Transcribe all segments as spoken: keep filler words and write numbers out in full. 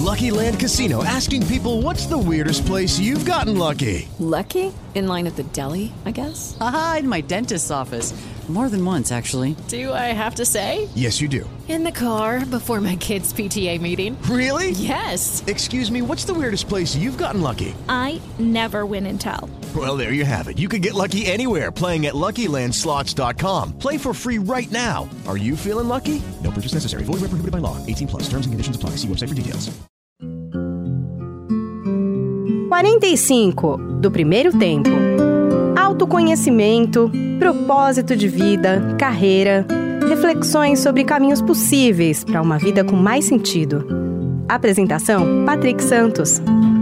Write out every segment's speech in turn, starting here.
Lucky Land Casino, asking people, what's the weirdest place you've gotten lucky? Lucky? In line at the deli, I guess? Aha, in my dentist's office. More than once, actually. Do I have to say? Yes, you do. In the car before my kids' P T A meeting. Really? Yes. Excuse me, what's the weirdest place you've gotten lucky? I never win and tell. Well, there you have it. You can get lucky anywhere, playing at Lucky Land Slots dot com. Play for free right now. Are you feeling lucky? No purchase necessary. Void where prohibited by law. eighteen plus. Terms and conditions apply. See website for details. quarenta e cinco do primeiro tempo. Autoconhecimento, propósito de vida, carreira, reflexões sobre caminhos possíveis para uma vida com mais sentido. Apresentação: Patrick Santos.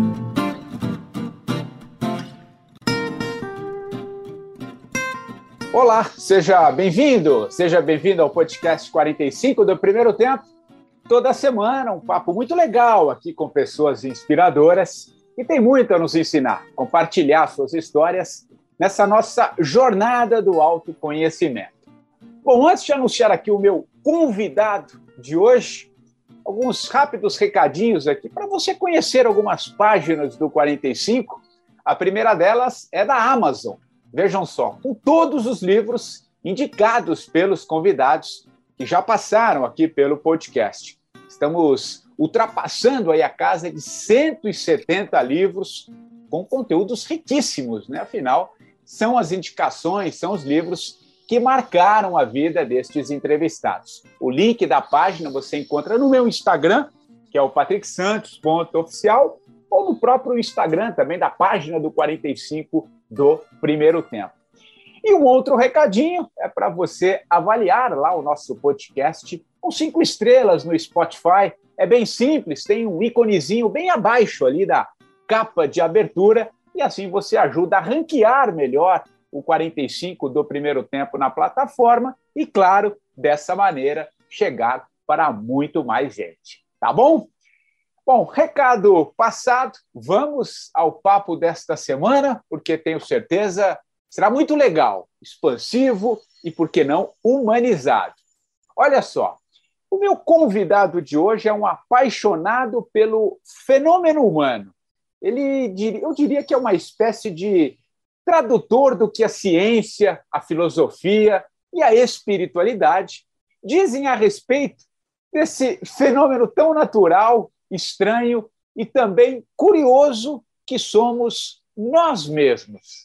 Olá, seja bem-vindo, seja bem-vindo ao podcast quarenta e cinco do Primeiro Tempo. Toda semana um papo muito legal aqui com pessoas inspiradoras que tem muito a nos ensinar, compartilhar suas histórias nessa nossa jornada do autoconhecimento. Bom, antes de anunciar aqui o meu convidado de hoje, alguns rápidos recadinhos aqui para você conhecer algumas páginas do quarenta e cinco. A primeira delas é da Amazon. Vejam só, com todos os livros indicados pelos convidados que já passaram aqui pelo podcast. Estamos ultrapassando aí a casa de cento e setenta livros com conteúdos riquíssimos, né? Afinal, são as indicações, são os livros que marcaram a vida destes entrevistados. O link da página você encontra no meu Instagram, que é o patrick santos ponto oficial, ou no próprio Instagram também da página do quarenta e cinco do Primeiro Tempo. E um outro recadinho é para você avaliar lá o nosso podcast com cinco estrelas no Spotify. É bem simples, tem um íconezinho bem abaixo ali da capa de abertura e assim você ajuda a ranquear melhor o quarenta e cinco do Primeiro Tempo na plataforma e, claro, dessa maneira, chegar para muito mais gente. Tá bom? Bom, recado passado, vamos ao papo desta semana, porque tenho certeza será muito legal, expansivo e, por que não, humanizado. Olha só, o meu convidado de hoje é um apaixonado pelo fenômeno humano. Ele, eu diria que é uma espécie de tradutor do que a ciência, a filosofia e a espiritualidade dizem a respeito desse fenômeno tão natural, estranho e também curioso que somos nós mesmos.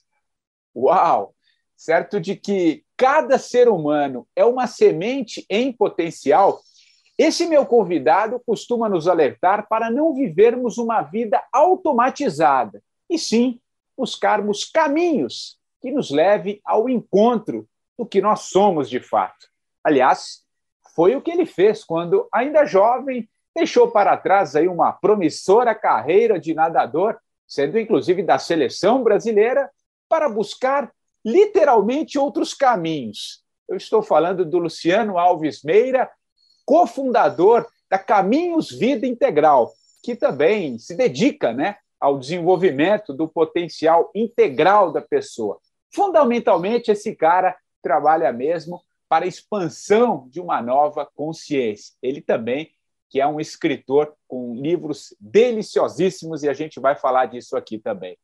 Uau! Certo de que cada ser humano é uma semente em potencial, esse meu convidado costuma nos alertar para não vivermos uma vida automatizada, e sim buscarmos caminhos que nos levem ao encontro do que nós somos de fato. Aliás, foi o que ele fez quando, ainda jovem, deixou para trás aí uma promissora carreira de nadador, sendo inclusive da seleção brasileira, para buscar literalmente outros caminhos. Eu estou falando do Luciano Alves Meira, cofundador da Caminhos Vida Integral, que também se dedica, né, ao desenvolvimento do potencial integral da pessoa. Fundamentalmente, esse cara trabalha mesmo para a expansão de uma nova consciência. Ele também que é um escritor com livros deliciosíssimos e a gente vai falar disso aqui também.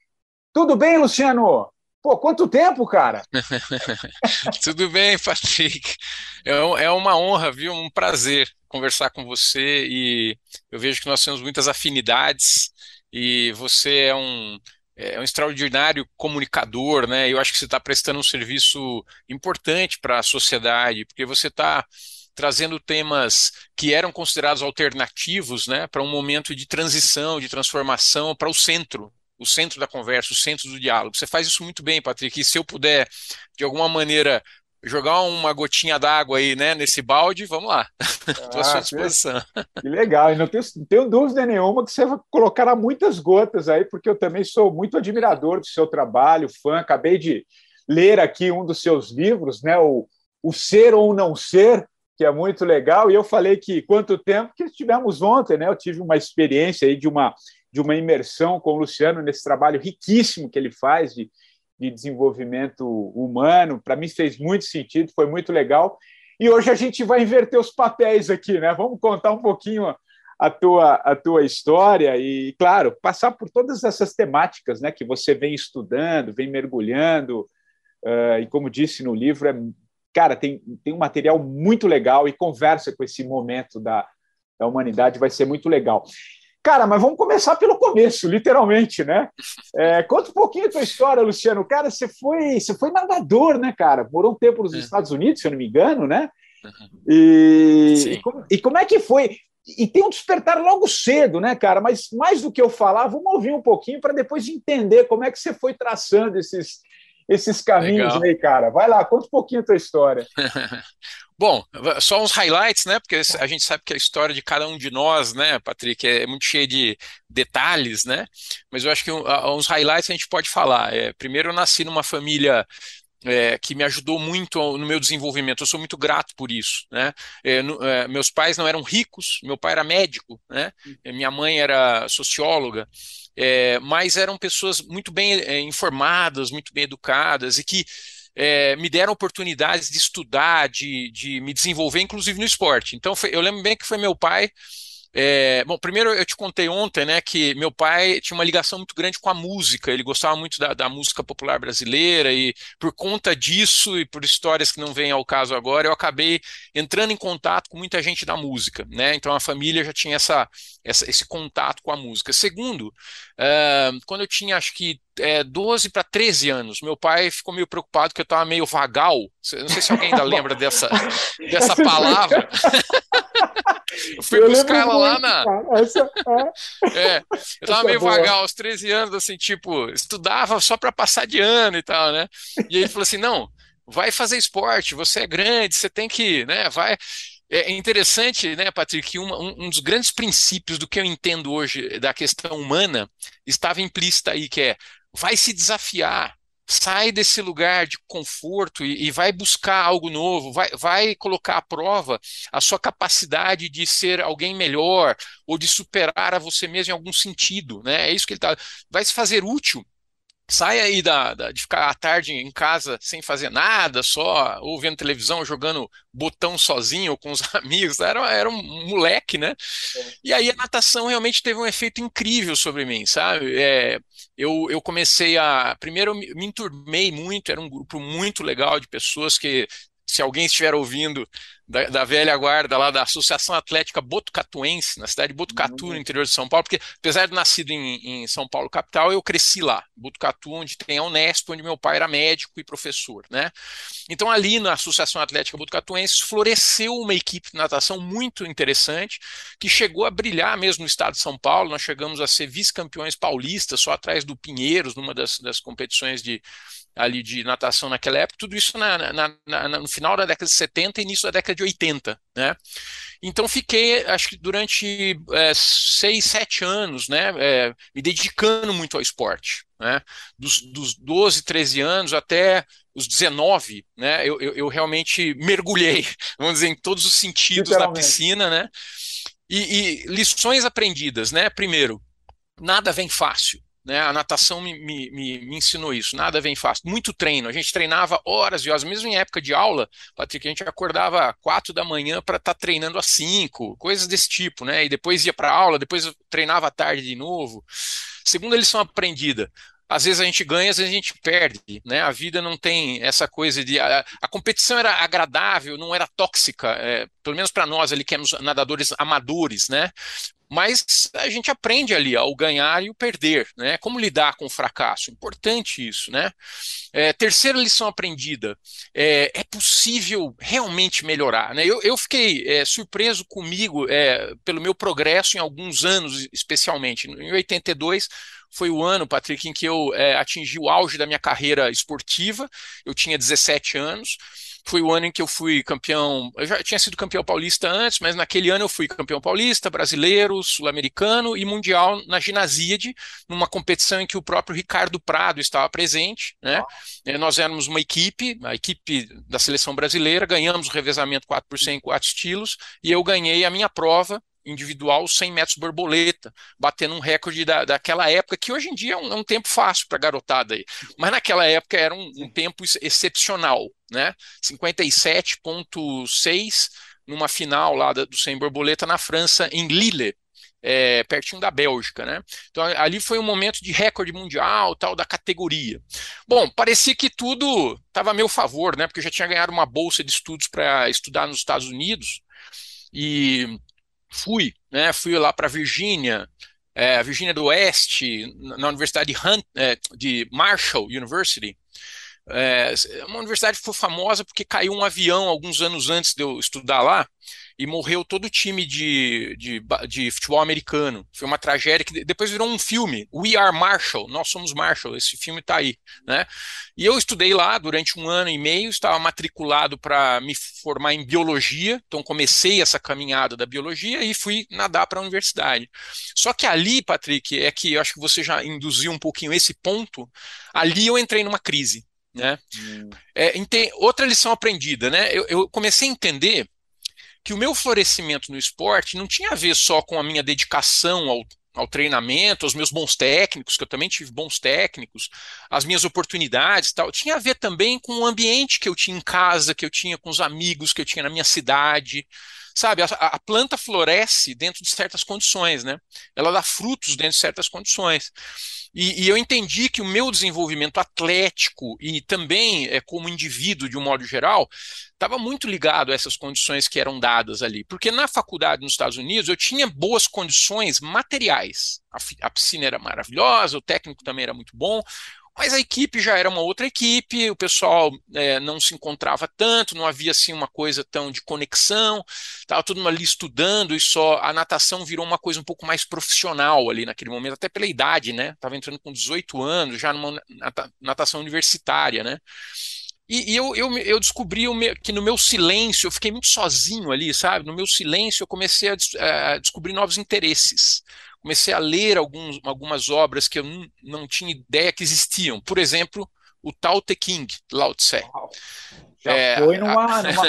Tudo bem, Luciano? Pô, quanto tempo, cara? Tudo bem, Patrick. É uma honra, viu? Um prazer conversar com você e eu vejo que nós temos muitas afinidades e você é um, é um extraordinário comunicador, né? Eu acho que você está prestando um serviço importante para a sociedade, porque você está trazendo temas que eram considerados alternativos, né, para um momento de transição, de transformação para o centro, o centro da conversa, o centro do diálogo. Você faz isso muito bem, Patrick, e se eu puder, de alguma maneira, jogar uma gotinha d'água aí, né, nesse balde, vamos lá, estou à sua disposição. Que legal, e não tenho, não tenho dúvida nenhuma que você colocará muitas gotas aí, porque eu também sou muito admirador do seu trabalho, fã, acabei de ler aqui um dos seus livros, né, o, o Ser ou Não Ser, que é muito legal, e eu falei que quanto tempo que tivemos ontem, né? Eu tive uma experiência aí de uma, de uma imersão com o Luciano nesse trabalho riquíssimo que ele faz de, de desenvolvimento humano. Para mim fez muito sentido, foi muito legal. E hoje a gente vai inverter os papéis aqui, né? Vamos contar um pouquinho a tua, a tua história e, claro, passar por todas essas temáticas, né, que você vem estudando, vem mergulhando, uh, e como disse no livro, é, cara, tem, tem um material muito legal e conversa com esse momento da, da humanidade, vai ser muito legal. Cara, mas vamos começar pelo começo, literalmente, né? É, conta um pouquinho a tua história, Luciano. Cara, você foi, você foi nadador, né, cara? Morou um tempo nos Estados Unidos, se eu não me engano, né? E, e, como, e como é que foi? E tem um despertar logo cedo, né, cara? Mas mais do que eu falar, vamos ouvir um pouquinho para depois entender como é que você foi traçando esses, esses caminhos. Legal. Aí, cara. Vai lá, conta um pouquinho a tua história. Bom, só uns highlights, né? Porque a gente sabe que a história de cada um de nós, né, Patrick, é muito cheia de detalhes, né? Mas eu acho que uns highlights a gente pode falar. É, primeiro, eu nasci numa família É, que me ajudou muito no meu desenvolvimento. Eu sou muito grato por isso, né? É, no, é, meus pais não eram ricos, meu pai era médico, né? Minha mãe era socióloga, é, mas eram pessoas muito bem é, informadas, muito bem educadas e que é, me deram oportunidades de estudar, de, de me desenvolver, inclusive no esporte. Então, foi, eu lembro bem que foi meu pai. É, bom, primeiro eu te contei ontem, né, que meu pai tinha uma ligação muito grande com a música, ele gostava muito da, da música popular brasileira e por conta disso e por histórias que não vêm ao caso agora, eu acabei entrando em contato com muita gente da música, né, então a família já tinha essa, essa, esse contato com a música. Segundo, uh, quando eu tinha acho que é, doze para treze anos, meu pai ficou meio preocupado que eu estava meio vagal, não sei se alguém ainda lembra dessa, dessa palavra. Eu fui eu buscar ela lá na. Essa, é. É, eu tava meio boa. Vagal, aos treze anos, assim, tipo, estudava só para passar de ano e tal, né? E ele falou assim: não, vai fazer esporte, você é grande, você tem que, né? Vai. É interessante, né, Patrick, uma, um, um dos grandes princípios do que eu entendo hoje da questão humana estava implícita aí, que é vai se desafiar. Sai desse lugar de conforto e, e vai buscar algo novo, vai, vai colocar à prova a sua capacidade de ser alguém melhor ou de superar a você mesmo em algum sentido, né? É isso que ele tá. Vai se fazer útil. Sai aí da, da, de ficar à tarde em casa sem fazer nada, só ou vendo televisão, jogando botão sozinho ou com os amigos. Era, era um moleque, né? É. E aí a natação realmente teve um efeito incrível sobre mim, sabe? É, eu, eu comecei a... Primeiro eu me, me enturmei muito, era um grupo muito legal de pessoas que, se alguém estiver ouvindo da, da velha guarda lá da Associação Atlética Botucatuense, na cidade de Botucatu, no interior de São Paulo, porque apesar de nascido em, em São Paulo capital, eu cresci lá, Botucatu, onde tem a Unesp, onde meu pai era médico e professor, né? Então ali na Associação Atlética Botucatuense floresceu uma equipe de natação muito interessante, que chegou a brilhar mesmo no estado de São Paulo. Nós chegamos a ser vice-campeões paulistas, só atrás do Pinheiros, numa das, das competições de ali de natação naquela época, tudo isso na, na, na, no final da década de setenta e início da década de oitenta, né? Então fiquei, acho que durante é, seis, sete anos, né, é, me dedicando muito ao esporte, né? Dos, dos doze, treze anos até os dezenove, né, eu, eu, eu realmente mergulhei, vamos dizer, em todos os sentidos da piscina, né? E, e lições aprendidas, né? Primeiro, nada vem fácil. Né, a natação me, me, me ensinou isso, nada vem fácil, muito treino, a gente treinava horas e horas, mesmo em época de aula, Patrick, a gente acordava às quatro da manhã para estar tá treinando às cinco, coisas desse tipo, né, e depois ia para aula, depois treinava à tarde de novo. Segunda lição aprendida, às vezes a gente ganha, às vezes a gente perde, né? A vida não tem essa coisa de... A, a competição era agradável, não era tóxica, é, pelo menos para nós ali que éramos nadadores amadores, né? Mas a gente aprende ali ao ganhar e o perder, né? Como lidar com o fracasso, importante isso, né? É, terceira lição aprendida, é, é possível realmente melhorar, né? Eu, eu fiquei é, surpreso comigo é, pelo meu progresso em alguns anos, especialmente. Em oitenta e dois foi o ano, Patrick, em que eu é, atingi o auge da minha carreira esportiva, eu tinha dezessete anos. Foi o ano em que eu fui campeão, eu já tinha sido campeão paulista antes, mas naquele ano eu fui campeão paulista, brasileiro, sul-americano e mundial na ginasíade, numa competição em que o próprio Ricardo Prado estava presente, né? Ah. Nós éramos uma equipe, a equipe da seleção brasileira, ganhamos o revezamento quatro por cem em quatro estilos, e eu ganhei a minha prova individual cem metros borboleta, batendo um recorde da, daquela época, que hoje em dia é um, é um tempo fácil para garotada aí, mas naquela época era um, um tempo excepcional, né? cinquenta e sete ponto seis numa final lá do cem borboleta na França, em Lille, é, pertinho da Bélgica, né? Então ali foi um momento de recorde mundial, tal, da categoria. Bom, parecia que tudo estava a meu favor, né? Porque eu já tinha ganhado uma bolsa de estudos para estudar nos Estados Unidos e fui, né? Fui lá para Virgínia, é, Virgínia do Oeste, na Universidade de, Hunt, é, de Marshall University. É uma universidade que foi famosa porque caiu um avião alguns anos antes de eu estudar lá e morreu todo o time de, de, de futebol americano. Foi uma tragédia que depois virou um filme, We Are Marshall, Nós Somos Marshall, esse filme está aí, né? E eu estudei lá durante um ano e meio, estava matriculado para me formar em biologia, então comecei essa caminhada da biologia e fui nadar para a universidade. Só que ali, Patrick, é que eu acho que você já induziu um pouquinho esse ponto, ali eu entrei numa crise. Né? Hum. É, outra lição aprendida, né? Eu, eu comecei a entender que o meu florescimento no esporte não tinha a ver só com a minha dedicação ao, ao treinamento, aos meus bons técnicos, que eu também tive bons técnicos, as minhas oportunidades e tal, tinha a ver também com o ambiente que eu tinha em casa, que eu tinha com os amigos que eu tinha na minha cidade. Sabe, a, a planta floresce dentro de certas condições, né? Ela dá frutos dentro de certas condições. E, e eu entendi que o meu desenvolvimento atlético e também é, como indivíduo, de um modo geral, estava muito ligado a essas condições que eram dadas ali. Porque na faculdade nos Estados Unidos eu tinha boas condições materiais. A, a piscina era maravilhosa, o técnico também era muito bom, mas a equipe já era uma outra equipe, o pessoal é, não se encontrava tanto, não havia assim uma coisa tão de conexão, estava todo mundo ali estudando e só a natação virou uma coisa um pouco mais profissional ali naquele momento, até pela idade, né? Estava entrando com dezoito anos, já numa natação universitária, né? E, e eu, eu, eu descobri o meu, que no meu silêncio, eu fiquei muito sozinho ali, sabe? No meu silêncio eu comecei a, des, a descobrir novos interesses. Comecei a ler alguns, algumas obras que eu não, não tinha ideia que existiam. Por exemplo, o Tao Te Ching, Lao Tse. Já é, foi numa... numa...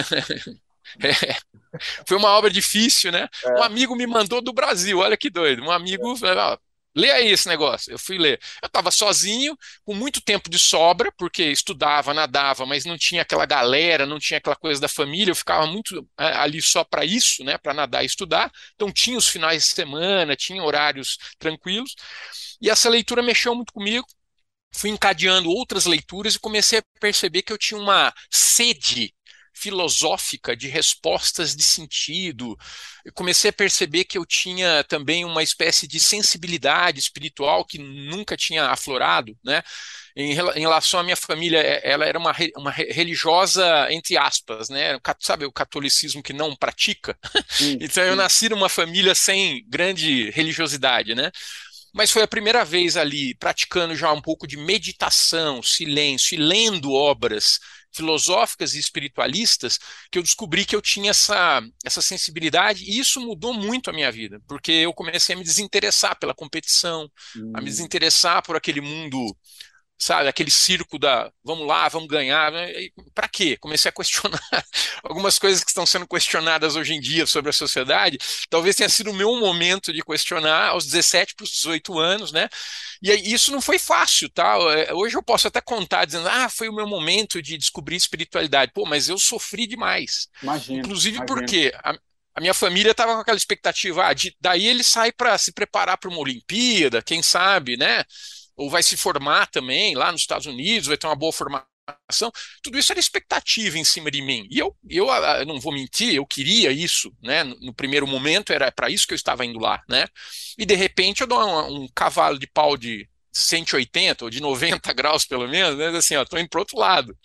é, foi uma obra difícil, né? É. Um amigo me mandou do Brasil, olha que doido. Um amigo... É. Lê aí esse negócio. Eu fui ler. Eu estava sozinho, com muito tempo de sobra, porque estudava, nadava, mas não tinha aquela galera, não tinha aquela coisa da família. Eu ficava muito é, ali só para isso, né, para nadar e estudar. Então tinha os finais de semana, tinha horários tranquilos. E essa leitura mexeu muito comigo. Fui encadeando outras leituras e comecei a perceber que eu tinha uma sede filosófica de respostas de sentido. Eu comecei a perceber que eu tinha também uma espécie de sensibilidade espiritual que nunca tinha aflorado, né? Em, em relação à minha família, ela era uma, uma religiosa, entre aspas, né? Sabe o catolicismo que não pratica? Sim, então eu sim. nasci numa família sem grande religiosidade, né? Mas foi a primeira vez ali, praticando já um pouco de meditação, silêncio, e lendo obras filosóficas e espiritualistas, que eu descobri que eu tinha essa, essa sensibilidade, e isso mudou muito a minha vida, porque eu comecei a me desinteressar pela competição, hum. a me desinteressar por aquele mundo, sabe, aquele circo da vamos lá, vamos ganhar, para quê? Comecei a questionar algumas coisas que estão sendo questionadas hoje em dia sobre a sociedade. Talvez tenha sido o meu momento de questionar aos dezessete para os dezoito anos, né? E isso não foi fácil, tá? Hoje eu posso até contar dizendo, ah, foi o meu momento de descobrir espiritualidade. Pô, mas eu sofri demais. Imagina, Inclusive imagina. porque a, a minha família estava com aquela expectativa, ah, de, daí ele sai para se preparar para uma Olimpíada, quem sabe, né? Ou vai se formar também lá nos Estados Unidos, vai ter uma boa formação. Tudo isso era expectativa em cima de mim. E eu, eu, eu não vou mentir, eu queria isso, né? No, no primeiro momento era para isso que eu estava indo lá, né? E de repente eu dou um, um cavalo de pau de cento e oitenta ou de noventa graus pelo menos, né? Assim, ó, estou indo para o outro lado.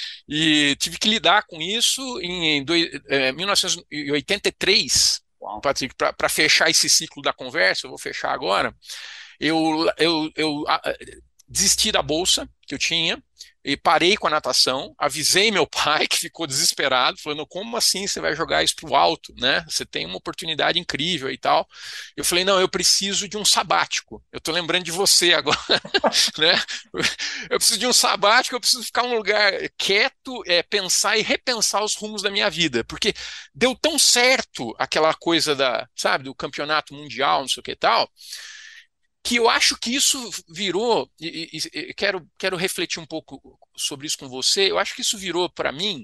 E tive que lidar com isso em, em dois, é, mil novecentos e oitenta e três, Patrick, para fechar esse ciclo da conversa, eu vou fechar agora. Eu, eu, eu desisti da bolsa que eu tinha e parei com a natação, avisei meu pai, que ficou desesperado, falando, como assim você vai jogar isso para o alto, né? Você tem uma oportunidade incrível e tal. Eu falei, não, eu preciso de um sabático. Eu estou lembrando de você agora, né? Eu preciso de um sabático, eu preciso ficar em um lugar quieto, é, pensar e repensar os rumos da minha vida, porque deu tão certo aquela coisa da, sabe, do campeonato mundial, não sei o que e tal, que eu acho que isso virou, e, e, e quero, quero refletir um pouco sobre isso com você, eu acho que isso virou para mim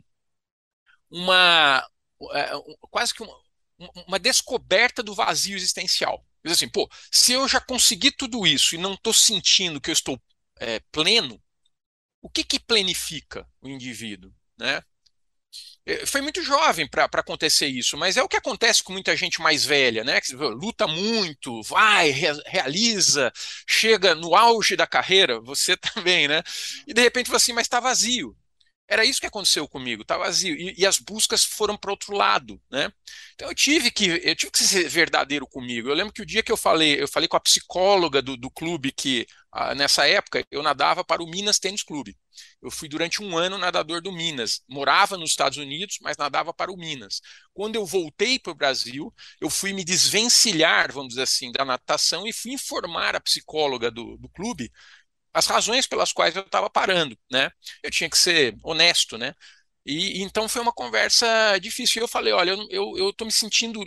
uma, quase que uma, uma descoberta do vazio existencial. Mas assim, pô, se eu já consegui tudo isso e não estou sentindo que eu estou é, pleno, o que que plenifica o indivíduo, né? É, Foi muito jovem para acontecer isso, mas é o que acontece com muita gente mais velha, né? Que luta muito, vai, re- realiza, chega no auge da carreira, você também, né? E de repente fala assim, mas está vazio. Era isso que aconteceu comigo, tá vazio. E, e as buscas foram para outro lado, né? Então eu tive que, eu tive que ser verdadeiro comigo. Eu lembro que o dia que eu falei, eu falei com a psicóloga do, do clube que, ah, nessa época, eu nadava para o Minas Tênis Clube. Eu fui durante um ano nadador do Minas. Morava nos Estados Unidos, mas nadava para o Minas. Quando eu voltei para o Brasil, eu fui me desvencilhar, vamos dizer assim, da natação e fui informar a psicóloga do, do clube as razões pelas quais eu estava parando, né? Eu tinha que ser honesto, né? E então foi uma conversa difícil. E eu falei, olha, eu eu eu estou me sentindo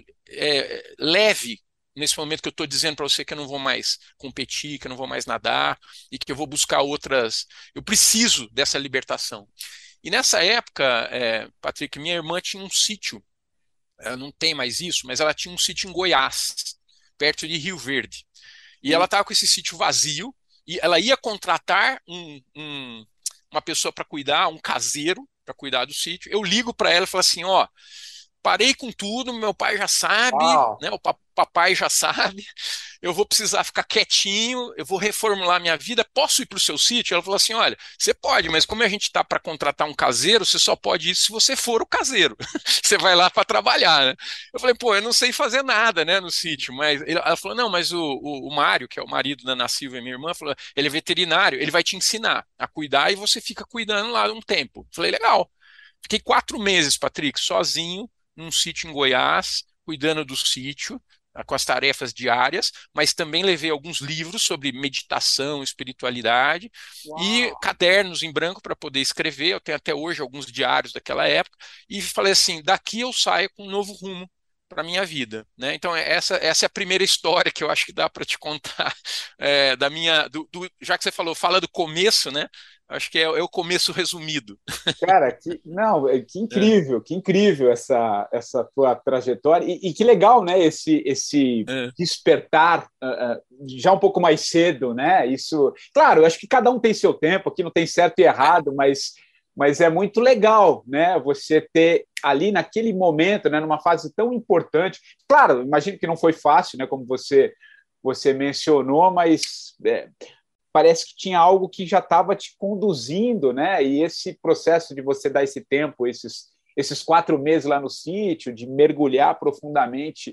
é, leve nesse momento que eu estou dizendo para você que eu não vou mais competir, que eu não vou mais nadar e que eu vou buscar outras. Eu preciso dessa libertação. E nessa época, é, Patrick, minha irmã tinha um sítio. Ela não tem mais isso, mas ela tinha um sítio em Goiás, perto de Rio Verde. E ela estava com esse sítio vazio e ela ia contratar um, um- uma pessoa para cuidar, um caseiro para cuidar do sítio. Eu ligo para ela e falo assim, ó, parei com tudo, meu pai já sabe, Uau! né? O pa- papai já sabe. Eu vou precisar ficar quietinho, eu vou reformular minha vida. Posso ir para o seu sítio? Ela falou assim: olha, você pode, mas como a gente está para contratar um caseiro, você só pode ir se você for o caseiro. Você vai lá para trabalhar, né? Eu falei, pô, eu não sei fazer nada, né, no sítio. Mas ele- ela falou: não, mas o, o, o Mário, que é o marido da Ana Silva e minha irmã, falou: ele é veterinário, ele vai te ensinar a cuidar e você fica cuidando lá um tempo. Eu falei, legal. Fiquei quatro meses, Patrick, sozinho, num sítio em Goiás, cuidando do sítio, ah, com as tarefas diárias, mas também levei alguns livros sobre meditação, espiritualidade e Uau! cadernos em branco para poder escrever. Eu tenho até hoje alguns diários daquela época e falei assim: daqui eu saio com um novo rumo para minha vida, né? Então essa, essa é a primeira história que eu acho que dá para te contar é, da minha, do, do- já que você falou, fala do começo, né? Acho que é, é o começo resumido. Cara, que, não, é, que É, incrível, que incrível essa, essa tua trajetória e, e que legal, né? Esse, esse é, despertar ah, ah, já um pouco mais cedo, né? Isso, claro, eu acho que cada um tem seu tempo, aqui não tem certo e é, errado, mas, mas é muito legal, né? Você ter ali naquele momento, né? Numa fase tão importante. Claro, imagino que não foi fácil, né? Como você você mencionou, mas é, parece que tinha algo que já estava te conduzindo, né? E esse processo de você dar esse tempo, esses, esses quatro meses lá no sítio, de mergulhar profundamente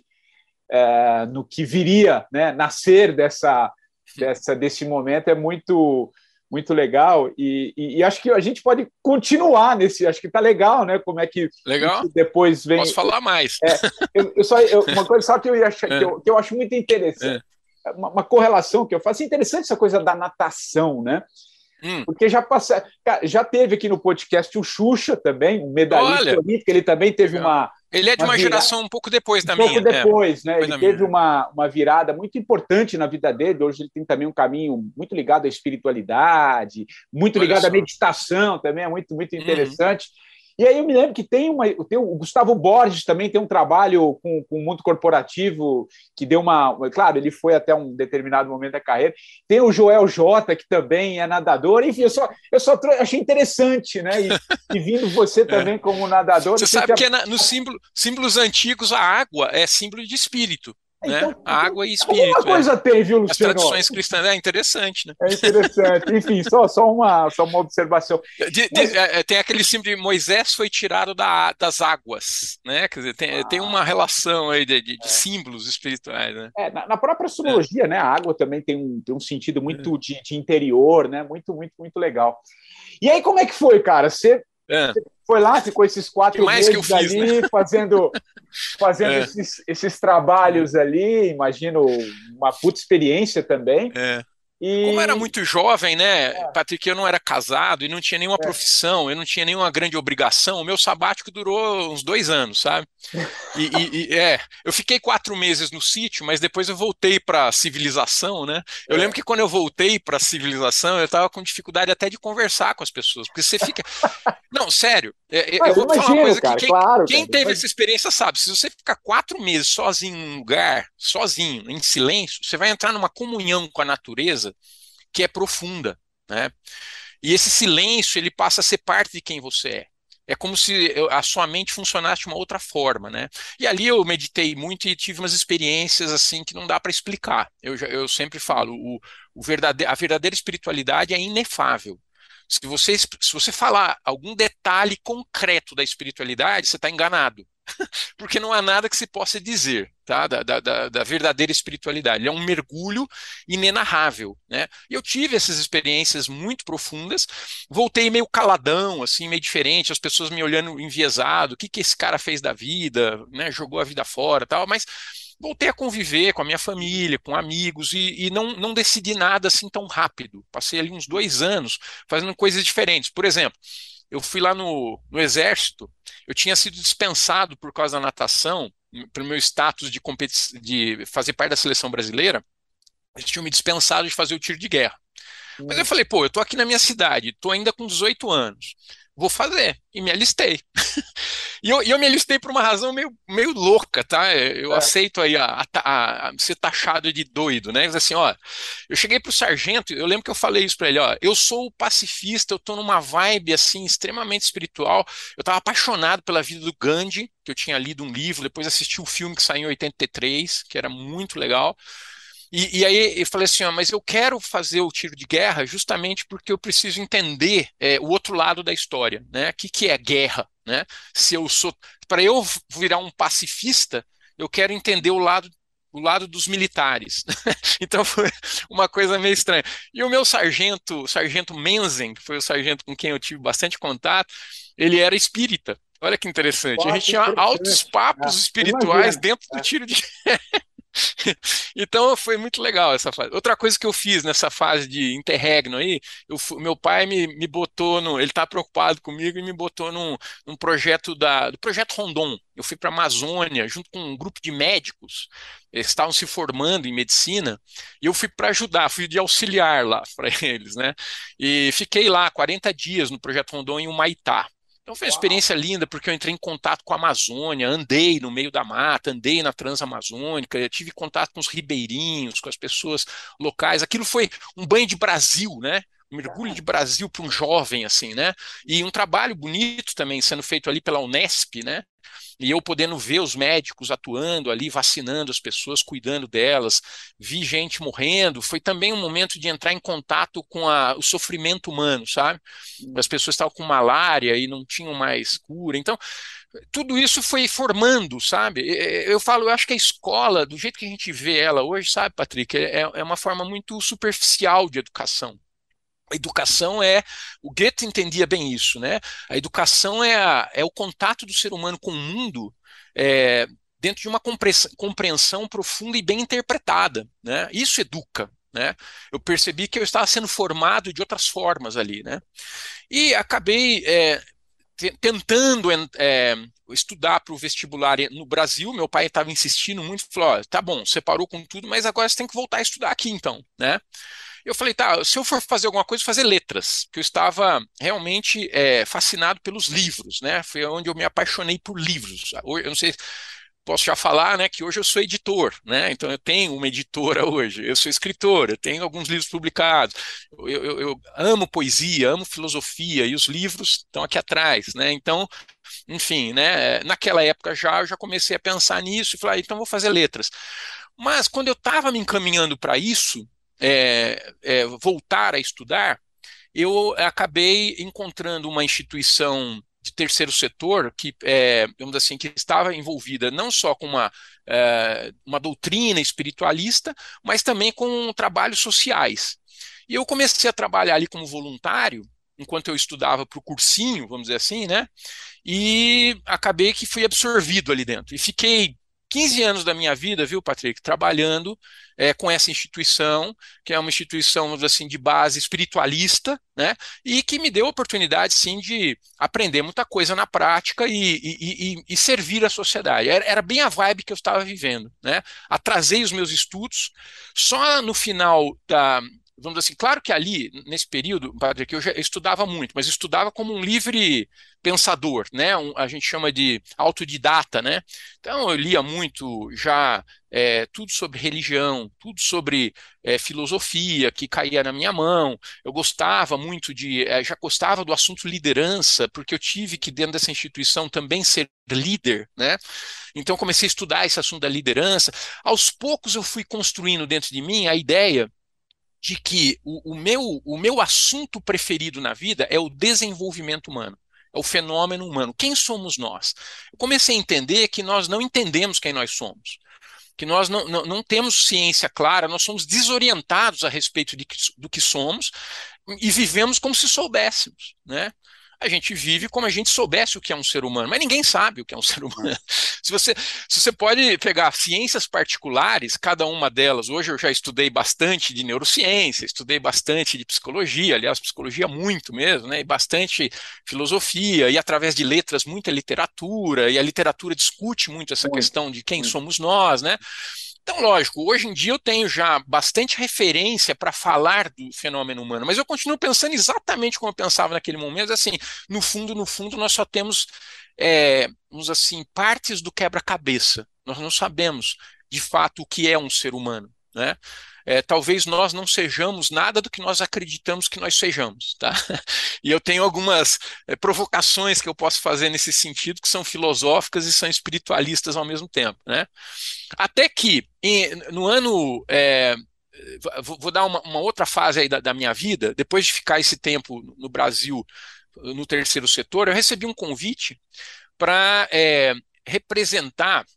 uh, no que viria, né? Nascer dessa, dessa, desse momento é muito muito legal e, e, e acho que a gente pode continuar nesse, acho que tá legal, né? Como é que legal? isso depois Posso vem. falar mais. É, eu, eu só, eu, uma coisa só que eu, ia achar, que, É, eu, que eu acho muito interessante, é. uma, uma correlação que eu faço. É interessante essa coisa da natação, né? Hum, Porque já passa, cara, já teve aqui no podcast o Xuxa também, um medalhista olha, olímpico, ele também teve legal. uma, Ele é de uma uma virada geração um pouco depois um da pouco minha. É, depois, né? depois Ele da teve minha. uma, uma virada muito importante na vida dele. Hoje ele tem também um caminho muito ligado à espiritualidade, muito Olha ligado à só. meditação também, é muito, muito Uhum. interessante. E aí eu me lembro que tem uma. Tem o Gustavo Borges também tem um trabalho com, com o mundo corporativo que deu uma. Claro, ele foi até um determinado momento da carreira. Tem o Joel J, que também é nadador. Enfim, eu só, eu só achei interessante, né? E, e vindo você É. também como nadador, Você você sabe já. que na- nos símbolo- símbolos antigos a água é símbolo de espírito, né? Então, A então, água e alguma espírito, é. coisa tem, viu, As Luciano? tradições cristãs, é interessante, né? É interessante. Enfim, só, só, uma, só uma observação. De- de- Mas, é, é, tem aquele símbolo de Moisés foi tirado da- das águas, né? Quer dizer, tem, tem uma relação aí de, de- de símbolos espirituais, né? é, na, na própria É, astrologia, né, a água também tem um, tem um sentido é, muito de, de interior, né? Muito, muito, muito legal. E aí, como é que foi, cara? Você é. O foi lá, ficou esses que quatro mais que eu meses fiz, né? ali, fazendo, fazendo É, esses, esses trabalhos ali, imagino uma puta experiência também. é. Como eu era E muito jovem, né, Patrick, eu não era casado e não tinha nenhuma é, profissão, eu não tinha nenhuma grande obrigação. O meu sabático durou uns dois anos, sabe? E, e- e, é, eu fiquei quatro meses no sítio, mas depois eu voltei para a civilização, né? Eu lembro que quando eu voltei para a civilização, eu estava com dificuldade até de conversar com as pessoas, porque você fica. Não, sério, É, Mas eu vou eu falar uma imagino, coisa que cara, quem, claro, quem cara. teve Mas- essa experiência sabe. Se você ficar quatro meses sozinho num lugar, sozinho, em silêncio, você vai entrar numa comunhão com a natureza que é profunda, né? E esse silêncio, ele passa a ser parte de quem você é. É como se eu- a sua mente funcionasse de uma outra forma, né? E ali eu meditei muito e tive umas experiências assim que não dá para explicar. Eu, já- eu sempre falo, o, o verdade, a verdadeira espiritualidade é inefável. Se você, es- se você falar algum detalhe concreto da espiritualidade, você está enganado, porque não há nada que se possa dizer, tá, da, da, da- da verdadeira espiritualidade. Ele é um mergulho inenarrável, né? E eu tive essas experiências muito profundas, voltei meio caladão, assim, meio diferente, as pessoas me olhando enviesado, o que que esse cara fez da vida, né? Jogou a vida fora, tal, mas voltei a conviver com a minha família, com amigos e, e não, não decidi nada assim tão rápido. Passei ali uns dois anos fazendo coisas diferentes. Por exemplo, eu fui lá no, no Exército, eu tinha sido dispensado por causa da natação, pelo meu status de, competi- de fazer parte da seleção brasileira, eles tinham me dispensado de fazer o tiro de guerra. Mas eu falei, pô, eu tô aqui na minha cidade, tô ainda com dezoito anos, vou fazer, e me alistei. E eu, e eu me alistei por uma razão meio, meio louca, tá? Eu É. aceito aí a, a- a- a ser taxado de doido, né? Mas assim, ó, eu cheguei pro sargento, eu lembro que eu falei isso pra ele, ó, eu sou pacifista, eu tô numa vibe, assim, extremamente espiritual, eu tava apaixonado pela vida do Gandhi, que eu tinha lido um livro, depois assisti o filme que saiu em oitenta e três, que era muito legal, e, e aí eu falei assim, ó, mas eu quero fazer o tiro de guerra justamente porque eu preciso entender é, o outro lado da história, né? O que, que é guerra, né? Se eu sou, para eu virar um pacifista, eu quero entender o lado o lado dos militares. Então foi uma coisa meio estranha. E o meu sargento, o sargento Menzen, que foi o sargento com quem eu tive bastante contato, ele era espírita. Olha que interessante. A Ó, gente que tinha altos interessante. papos Ah, espirituais imagina. dentro do É. tiro de então foi muito legal essa fase. Outra coisa que eu fiz nessa fase de interregno aí, eu fu- meu pai me, me botou no, ele tá preocupado comigo e me botou num, num projeto da, do projeto Rondon. Eu fui para a Amazônia junto com um grupo de médicos, eles estavam se formando em medicina e eu fui para ajudar, fui de auxiliar lá para eles, né? E fiquei lá quarenta dias no projeto Rondon em Humaitá. Então foi uma Uau. experiência linda, porque eu entrei em contato com a Amazônia, andei no meio da mata, andei na Transamazônica, eu tive contato com os ribeirinhos, com as pessoas locais. Aquilo foi um banho de Brasil, né? Um mergulho de Brasil para um jovem, assim, né? E um trabalho bonito também sendo feito ali pela Unesp, né? E eu podendo ver os médicos atuando ali, vacinando as pessoas, cuidando delas, vi gente morrendo. Foi também um momento de entrar em contato com a, o sofrimento humano, sabe? As pessoas estavam com malária e não tinham mais cura. Então, tudo isso foi formando, sabe? Eu falo, eu acho que a escola, do jeito que a gente vê ela hoje, sabe, Patrick, é, é uma forma muito superficial de educação. A educação é, o Goethe entendia bem isso, né? A educação é, a, é o contato do ser humano com o mundo é, dentro de uma compreensão, compreensão profunda e bem interpretada, né? Isso educa, né? Eu percebi que eu estava sendo formado de outras formas ali, né? E acabei é, te- tentando é, estudar para o vestibular no Brasil. Meu pai estava insistindo muito, falou, ó, tá bom, você parou com tudo, mas agora você tem que voltar a estudar aqui então, né? Eu falei, tá, se eu for fazer alguma coisa, fazer letras, que eu estava realmente é, fascinado pelos livros, né? Foi onde eu me apaixonei por livros. Eu não sei, posso já falar, né, que hoje eu sou editor, né? Então eu tenho uma editora hoje, eu sou escritor, eu tenho alguns livros publicados, eu, eu- eu amo poesia, amo filosofia, e os livros estão aqui atrás, né? Então, enfim, né? Naquela época já eu já comecei a pensar nisso e falei, ah, então vou fazer letras. Mas quando eu estava me encaminhando para isso, é, é, voltar a estudar, eu acabei encontrando uma instituição de terceiro setor que, é, vamos dizer assim, que estava envolvida não só com uma, é, uma doutrina espiritualista, mas também com trabalhos sociais. E eu comecei a trabalhar ali como voluntário, enquanto eu estudava para o cursinho, vamos dizer assim, né? E acabei que fui absorvido ali dentro. E fiquei quinze anos da minha vida, viu, Patrick, trabalhando é, com essa instituição, que é uma instituição, vamos dizer assim, de base espiritualista, né? E que me deu a oportunidade, sim, de aprender muita coisa na prática e, e, e, e servir a sociedade. Era, era bem a vibe que eu estava vivendo, né? Atrasei os meus estudos, só no final da vamos dizer assim, claro que ali, nesse período, Patrick, eu já estudava muito, mas estudava como um livre pensador, né? Um, a gente chama de autodidata, né? Então eu lia muito já é, tudo sobre religião, tudo sobre é, filosofia que caía na minha mão. Eu gostava muito de, é, já gostava do assunto liderança, porque eu tive que dentro dessa instituição também ser líder, né? Então comecei a estudar esse assunto da liderança. Aos poucos eu fui construindo dentro de mim a ideia de que o, o, meu, o meu assunto preferido na vida é o desenvolvimento humano, é o fenômeno humano. Quem somos nós? Eu comecei a entender que nós não entendemos quem nós somos, que nós não, não, não temos ciência clara, nós somos desorientados a respeito de que, do que somos e vivemos como se soubéssemos, né? A gente vive como a gente soubesse o que é um ser humano, mas ninguém sabe o que é um ser humano. Se você, se você pode pegar ciências particulares, cada uma delas, hoje eu já estudei bastante de neurociência, estudei bastante de psicologia, aliás, psicologia muito mesmo, né, e bastante filosofia, e através de letras, muita literatura, e a literatura discute muito essa muito, questão de quem muito. somos nós, né? Então, lógico, hoje em dia eu tenho já bastante referência para falar do fenômeno humano, mas eu continuo pensando exatamente como eu pensava naquele momento, assim, no fundo, no fundo, nós só temos, é, vamos assim, partes do quebra-cabeça. Nós não sabemos, de fato, o que é um ser humano, né? É, talvez nós não sejamos nada do que nós acreditamos que nós sejamos, tá? E eu tenho algumas é, provocações que eu posso fazer nesse sentido, que são filosóficas e são espiritualistas ao mesmo tempo, né? Até que, em, no ano, é, vou, vou dar uma, uma outra fase aí da, da minha vida, depois de ficar esse tempo no Brasil, no terceiro setor, eu recebi um convite para é, representar.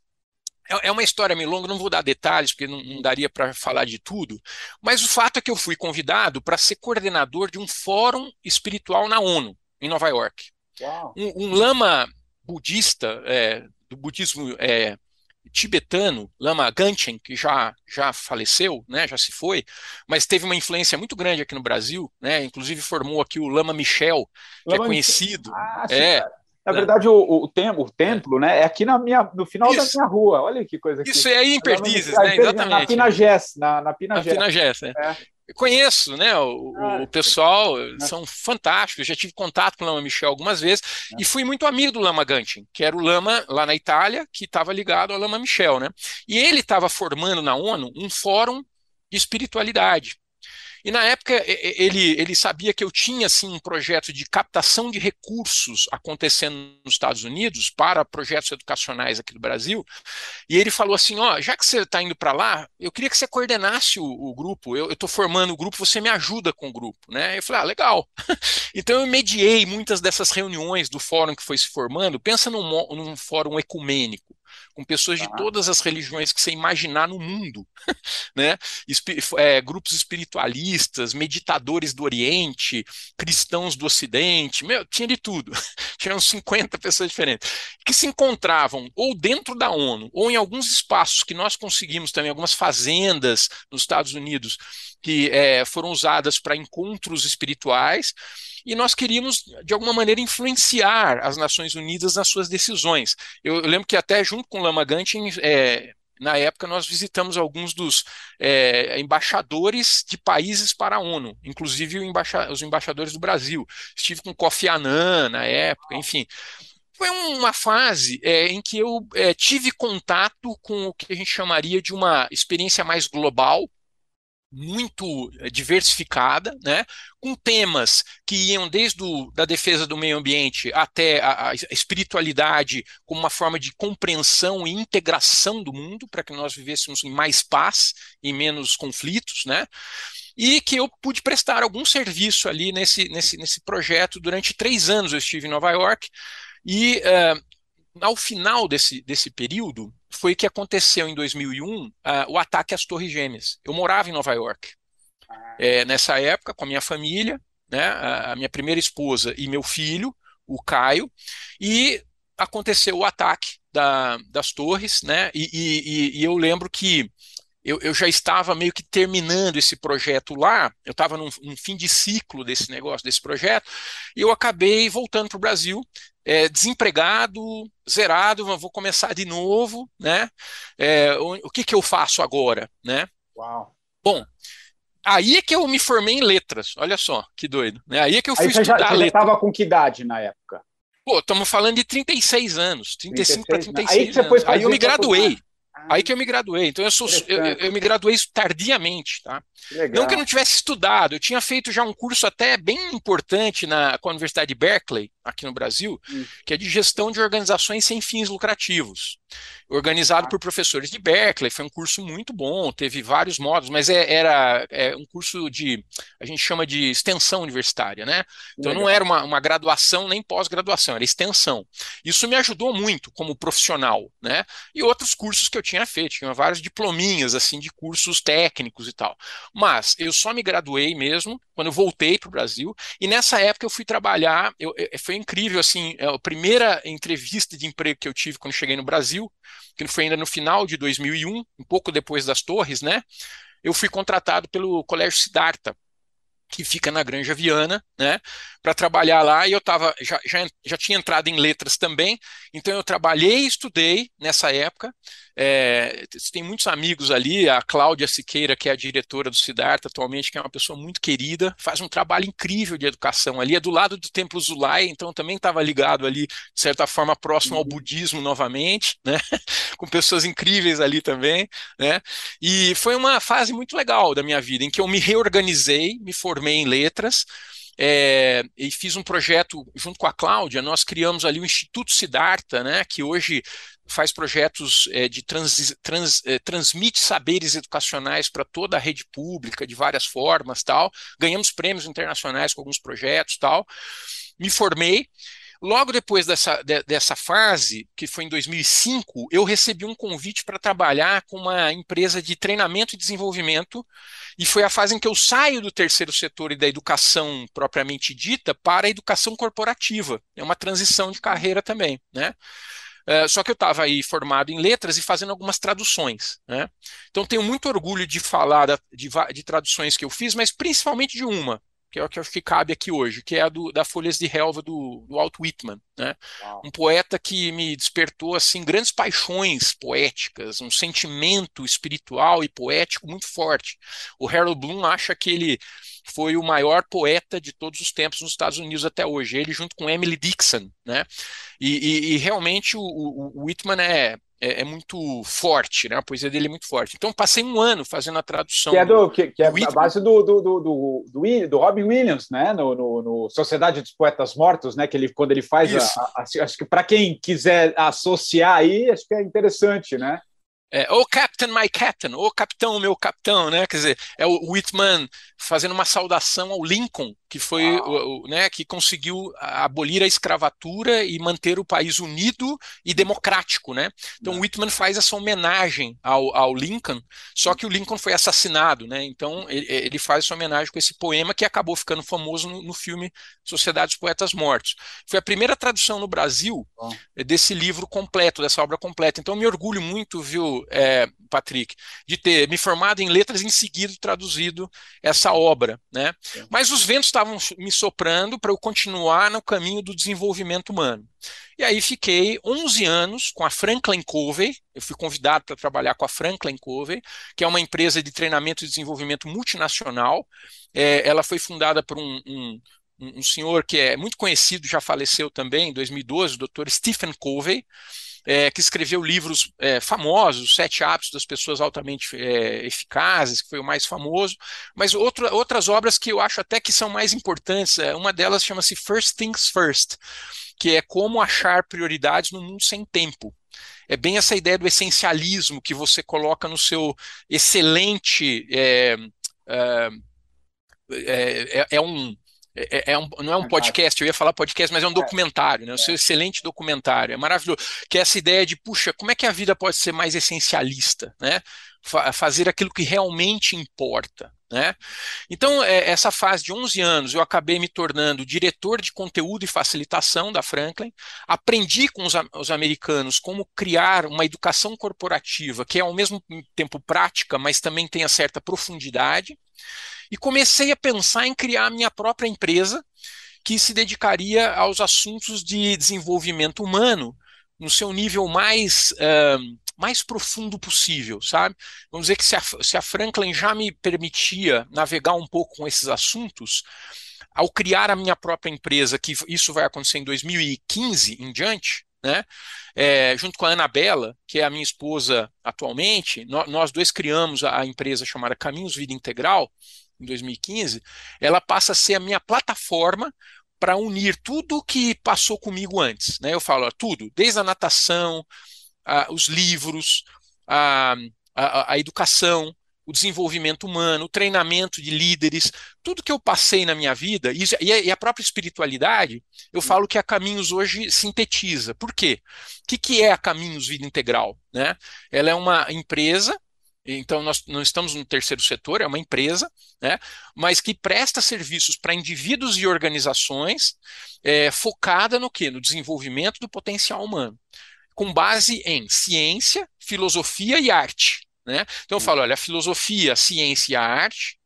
É uma história meio longa, não vou dar detalhes, porque não, não daria para falar de tudo, mas o fato é que eu fui convidado para ser coordenador de um fórum espiritual na ONU, em Nova York. Um, um lama budista, é, do budismo é, tibetano, Lama Gangchen, que já, já faleceu, né, já se foi, mas teve uma influência muito grande aqui no Brasil, né, inclusive formou aqui o Lama Michel, que Lama é conhecido. Ah, sim, é, Na verdade, o, o, templo, o templo, né, é aqui na minha, no final Isso. da minha rua. Olha que coisa aqui. Isso é aí em Perdizes, né? Exatamente. Na Pinagés. Na, na Pinagés. Na Pinagés, né? É. Eu conheço, né? O, ah, o pessoal é. são fantásticos. Já tive contato com o Lama Michel algumas vezes é. e fui muito amigo do Lama Gangchen, que era o Lama lá na Itália, que estava ligado ao Lama Michel, né? E ele estava formando na ONU um fórum de espiritualidade. E na época ele, ele sabia que eu tinha assim, um projeto de captação de recursos acontecendo nos Estados Unidos para projetos educacionais aqui do Brasil, e ele falou assim, ó, já que você está indo para lá, eu queria que você coordenasse o, o grupo, eu estou formando o grupo, você me ajuda com o grupo, né? Eu falei, ah, legal. Então eu mediei muitas dessas reuniões do fórum que foi se formando, pensa num, num fórum ecumênico, com pessoas de todas as religiões que você imaginar no mundo, né? Espi- é, grupos espiritualistas, meditadores do Oriente, cristãos do Ocidente, meu, tinha de tudo. Tinha uns cinquenta pessoas diferentes, que se encontravam ou dentro da ONU, ou em alguns espaços que nós conseguimos também, algumas fazendas nos Estados Unidos, que é, foram usadas para encontros espirituais, e nós queríamos, de alguma maneira, influenciar as Nações Unidas nas suas decisões. Eu, eu lembro que até junto com o Lama Gangchen, é, na época nós visitamos alguns dos é, embaixadores de países para a ONU, inclusive embaixo, os embaixadores do Brasil. Estive com Kofi Annan na época, enfim. Foi uma fase é, em que eu é, tive contato com o que a gente chamaria de uma experiência mais global, muito diversificada, né, com temas que iam desde o, da defesa do meio ambiente até a, a espiritualidade como uma forma de compreensão e integração do mundo, para que nós vivêssemos em mais paz e menos conflitos, né, e que eu pude prestar algum serviço ali nesse, nesse, nesse projeto. Durante três anos eu estive em Nova York, e uh, ao final desse, desse período, foi que aconteceu em dois mil e um uh, o ataque às Torres Gêmeas. Eu morava em Nova York. É, nessa época, com a minha família, né, a, a minha primeira esposa e meu filho, o Caio, e aconteceu o ataque da, das torres, né, e, e, e eu lembro que eu, eu já estava meio que terminando esse projeto lá, eu estava num, num fim de ciclo desse negócio, desse projeto, e eu acabei voltando para o Brasil, É, desempregado, zerado, vou começar de novo, né? É, o, o que, que eu faço agora, né? Uau. Bom, aí é que eu me formei em letras, olha só, que doido, né? Aí é que eu fui Aí você já estudar você já letras. estava com que idade na época? Pô, estamos falando de trinta e seis anos, trinta e cinco para trinta e seis, né? Aí que trinta e seis você foi anos. Aí eu fazer me graduei. faculdade. Ah, Aí que eu me graduei. Então eu sou eu, eu- interessante. eu me graduei tardiamente, tá? Que Não que eu legal. não tivesse estudado, eu tinha feito já um curso até bem importante na, com a Universidade de Berkeley, aqui no Brasil, Hum. que é de gestão de organizações sem fins lucrativos, organizado Ah. por professores de Berkeley. Foi um curso muito bom, teve vários módulos, mas é- era é, um curso de, a gente chama de extensão universitária, né? Então não Legal. era uma, uma graduação nem pós-graduação, era extensão. Isso me ajudou muito como profissional, né? E outros cursos que eu tinha feito, tinha vários diplominhas assim de cursos técnicos e tal. Mas eu só me graduei mesmo quando eu voltei para o Brasil, e nessa época eu fui trabalhar, eu, eu- foi incrível, assim, é a primeira entrevista de emprego que eu tive quando cheguei no Brasil, que foi ainda no final de dois mil e um, um pouco depois das Torres, né? Eu fui contratado pelo Colégio Siddhartha, que fica na Granja Viana, né, para trabalhar lá, e eu tava, já, já, já tinha entrado em letras também, então eu trabalhei e estudei nessa época. É, tem muitos amigos ali, a Cláudia Siqueira, que é a diretora do Siddhartha atualmente, que é uma pessoa muito querida, faz um trabalho incrível de educação ali, é do lado do Templo Zulai, então também estava ligado ali, de certa forma, próximo ao budismo novamente, né, com pessoas incríveis ali também, né, e foi uma fase muito legal da minha vida, em que eu me reorganizei, me formei em letras, é, e fiz um projeto junto com a Cláudia. Nós criamos ali o Instituto Siddhartha, né, que hoje faz projetos é, de trans, trans, é, transmite saberes educacionais para toda a rede pública, de várias formas, tal. Ganhamos prêmios internacionais com alguns projetos, tal. Me formei. Logo depois dessa, de, dessa fase, que foi em dois mil e cinco, eu recebi um convite para trabalhar com uma empresa de treinamento e desenvolvimento, e foi a fase em que eu saio do terceiro setor e da educação propriamente dita para a educação corporativa. É uma transição de carreira também, né? Uh, só que eu estava aí formado em letras e fazendo algumas traduções, né? Então tenho muito orgulho de falar da, de, de traduções que eu fiz, mas principalmente de uma, que é o que eu acho que cabe aqui hoje, que é a do, da Folhas de Relva do, do Walt Whitman, né? Um poeta que me despertou assim grandes paixões poéticas, um sentimento espiritual e poético muito forte. O Harold Bloom acha que ele foi o maior poeta de todos os tempos nos Estados Unidos até hoje, ele junto com Emily Dickinson, né? E, e, e realmente o, o, o Whitman é É, é muito forte, né? A poesia dele é muito forte. Então, passei um ano fazendo a tradução. Que é, do, que, que é do a base do, do, do, do, do, do Robin Williams, né? No, no, no Sociedade dos Poetas Mortos, né? Que ele, quando ele faz. A, a, a, acho que para quem quiser associar aí, acho que é interessante, né? É, oh Captain, my Captain, oh capitão, meu capitão, né? Quer dizer, é o Whitman fazendo uma saudação ao Lincoln, que foi o, o, né, que conseguiu abolir a escravatura e manter o país unido e democrático, né? Então o Whitman faz essa homenagem ao, ao Lincoln, só que o Lincoln foi assassinado, né? Então ele, ele faz essa homenagem com esse poema que acabou ficando famoso no, no filme Sociedade dos Poetas Mortos. Foi a primeira tradução no Brasil oh. desse livro completo, dessa obra completa. Então eu me orgulho muito, viu, é, Patrick, de ter me formado em letras e em seguida traduzido essa obra, né? É. Mas os ventos estavam me soprando para eu continuar no caminho do desenvolvimento humano. E aí fiquei onze anos com a Franklin Covey. Eu fui convidado para trabalhar com a Franklin Covey, que é uma empresa de treinamento e desenvolvimento multinacional. É, ela foi fundada por um, um, um senhor que é muito conhecido, já faleceu também em dois mil e doze, o doutor Stephen Covey, É, que escreveu livros é, famosos, Sete Hábitos das Pessoas Altamente é, Eficazes, que foi o mais famoso, mas outra, outras obras que eu acho até que são mais importantes. É, uma delas chama-se First Things First, que é como achar prioridades no mundo sem tempo. É bem essa ideia do essencialismo que você coloca no seu excelente... É, é, é, é um... É, é um, não é um podcast, eu ia falar podcast, mas é um documentário, né? O seu excelente documentário, é maravilhoso, que é essa ideia de, puxa, como é que a vida pode ser mais essencialista, né? Fazer aquilo que realmente importa, né? Então, é, essa fase de onze anos, eu acabei me tornando diretor de conteúdo e facilitação da Franklin, aprendi com os, os americanos como criar uma educação corporativa que é ao mesmo tempo prática, mas também tenha certa profundidade, e comecei a pensar em criar a minha própria empresa que se dedicaria aos assuntos de desenvolvimento humano no seu nível mais uh, mais profundo possível, sabe? Vamos dizer que se a, se a Franklin já me permitia navegar um pouco com esses assuntos, ao criar a minha própria empresa, que isso vai acontecer em dois mil e quinze em diante, né? É, junto com a Anabela, que é a minha esposa atualmente, no, nós dois criamos a, a empresa chamada Caminhos Vida Integral, em dois mil e quinze, ela passa a ser a minha plataforma para unir tudo que passou comigo antes, né? Eu falo ó, tudo, desde a natação, a, os livros, a, a, a educação, o desenvolvimento humano, o treinamento de líderes, tudo que eu passei na minha vida, e, e a própria espiritualidade, eu falo que a Caminhos hoje sintetiza. Por quê? O que, que é a Caminhos Vida Integral, né? Ela é uma empresa. Então, nós não estamos no terceiro setor, é uma empresa, né, mas que presta serviços para indivíduos e organizações é, focada no quê? No desenvolvimento do potencial humano, com base em ciência, filosofia e arte. Né? Então, eu falo, olha, a filosofia, a ciência e a arte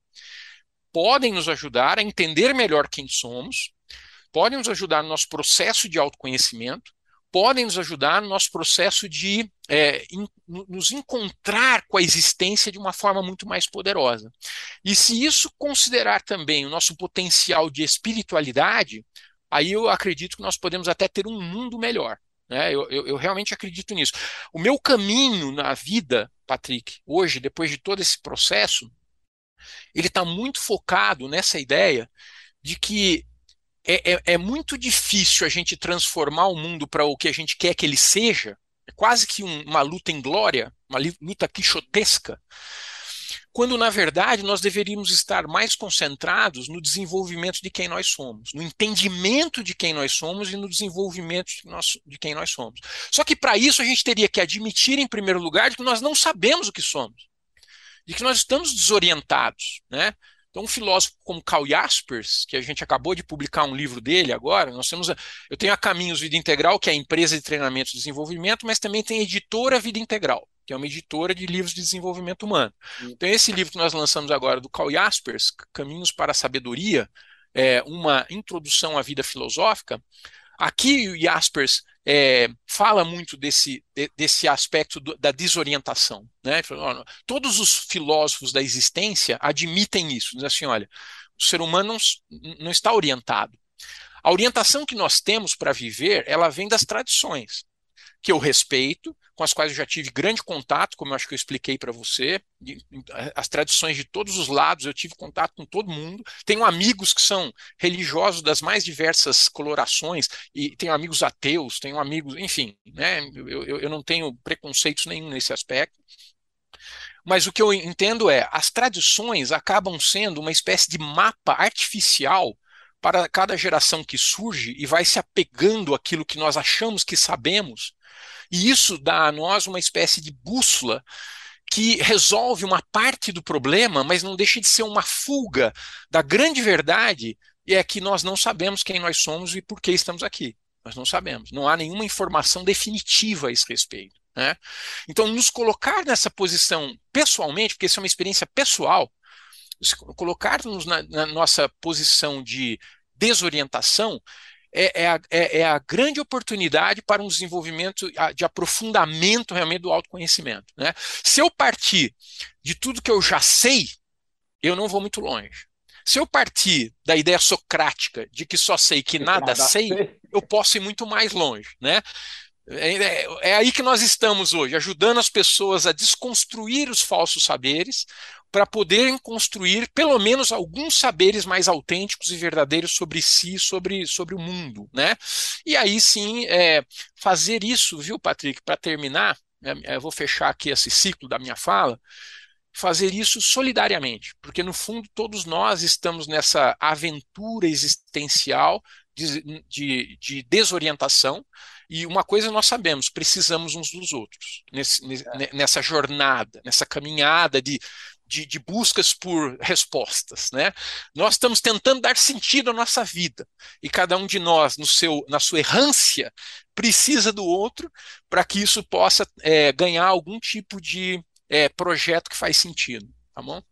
podem nos ajudar a entender melhor quem somos, podem nos ajudar no nosso processo de autoconhecimento, podem nos ajudar no nosso processo de é, in, nos encontrar com a existência de uma forma muito mais poderosa. E se isso considerar também o nosso potencial de espiritualidade, aí eu acredito que nós podemos até ter um mundo melhor. Né? Eu, eu, eu realmente acredito nisso. O meu caminho na vida, Patrick, hoje, depois de todo esse processo, ele está muito focado nessa ideia de que É, é, é muito difícil a gente transformar o mundo para o que a gente quer que ele seja, é quase que um, uma luta em glória, uma luta quixotesca, quando na verdade nós deveríamos estar mais concentrados no desenvolvimento de quem nós somos, no entendimento de quem nós somos e no desenvolvimento de, nós, de quem nós somos. Só que para isso a gente teria que admitir em primeiro lugar de que nós não sabemos o que somos, de que nós estamos desorientados, né? Então, um filósofo como Karl Jaspers, que a gente acabou de publicar um livro dele agora, nós temos a, eu tenho a Caminhos Vida Integral, que é a empresa de treinamento e desenvolvimento, mas também tem a editora Vida Integral, que é uma editora de livros de desenvolvimento humano. Então, esse livro que nós lançamos agora, do Karl Jaspers, Caminhos para a Sabedoria, é uma introdução à vida filosófica. Aqui o Jaspers é, fala muito desse, de, desse aspecto do, da desorientação. Né? Todos os filósofos da existência admitem isso. Dizem assim, olha, o ser humano não, não está orientado. A orientação que nós temos para viver, ela vem das tradições, que eu respeito, com as quais eu já tive grande contato, como eu acho que eu expliquei para você, as tradições de todos os lados, eu tive contato com todo mundo, tenho amigos que são religiosos das mais diversas colorações, e tenho amigos ateus, tenho amigos, enfim, né, eu, eu, eu não tenho preconceitos nenhum nesse aspecto, mas o que eu entendo é, as tradições acabam sendo uma espécie de mapa artificial para cada geração que surge e vai se apegando àquilo que nós achamos que sabemos. E isso dá a nós uma espécie de bússola que resolve uma parte do problema, mas não deixa de ser uma fuga da grande verdade, e é que nós não sabemos quem nós somos e por que estamos aqui. Nós não sabemos. Não há nenhuma informação definitiva a esse respeito. Né? Então, nos colocar nessa posição pessoalmente, porque isso é uma experiência pessoal, colocar-nos na, na nossa posição de desorientação, É, é, a, é, é a grande oportunidade para um desenvolvimento de aprofundamento realmente do autoconhecimento. Né? Se eu partir de tudo que eu já sei, eu não vou muito longe. Se eu partir da ideia socrática de que só sei que nada, nada sei, sei, eu posso ir muito mais longe. Né? É, é, é aí que nós estamos hoje, ajudando as pessoas a desconstruir os falsos saberes, para poderem construir pelo menos alguns saberes mais autênticos e verdadeiros sobre si, sobre, sobre o mundo, né? E aí sim, é, fazer isso, viu, Patrick, para terminar, eu vou fechar aqui esse ciclo da minha fala, fazer isso solidariamente, porque no fundo todos nós estamos nessa aventura existencial de, de, de desorientação, e uma coisa nós sabemos, precisamos uns dos outros, nesse, nessa jornada, nessa caminhada de De, de buscas por respostas, né? Nós estamos tentando dar sentido à nossa vida e cada um de nós, no seu, na sua errância, precisa do outro para que isso possa é, ganhar algum tipo de é, projeto que faz sentido, tá bom?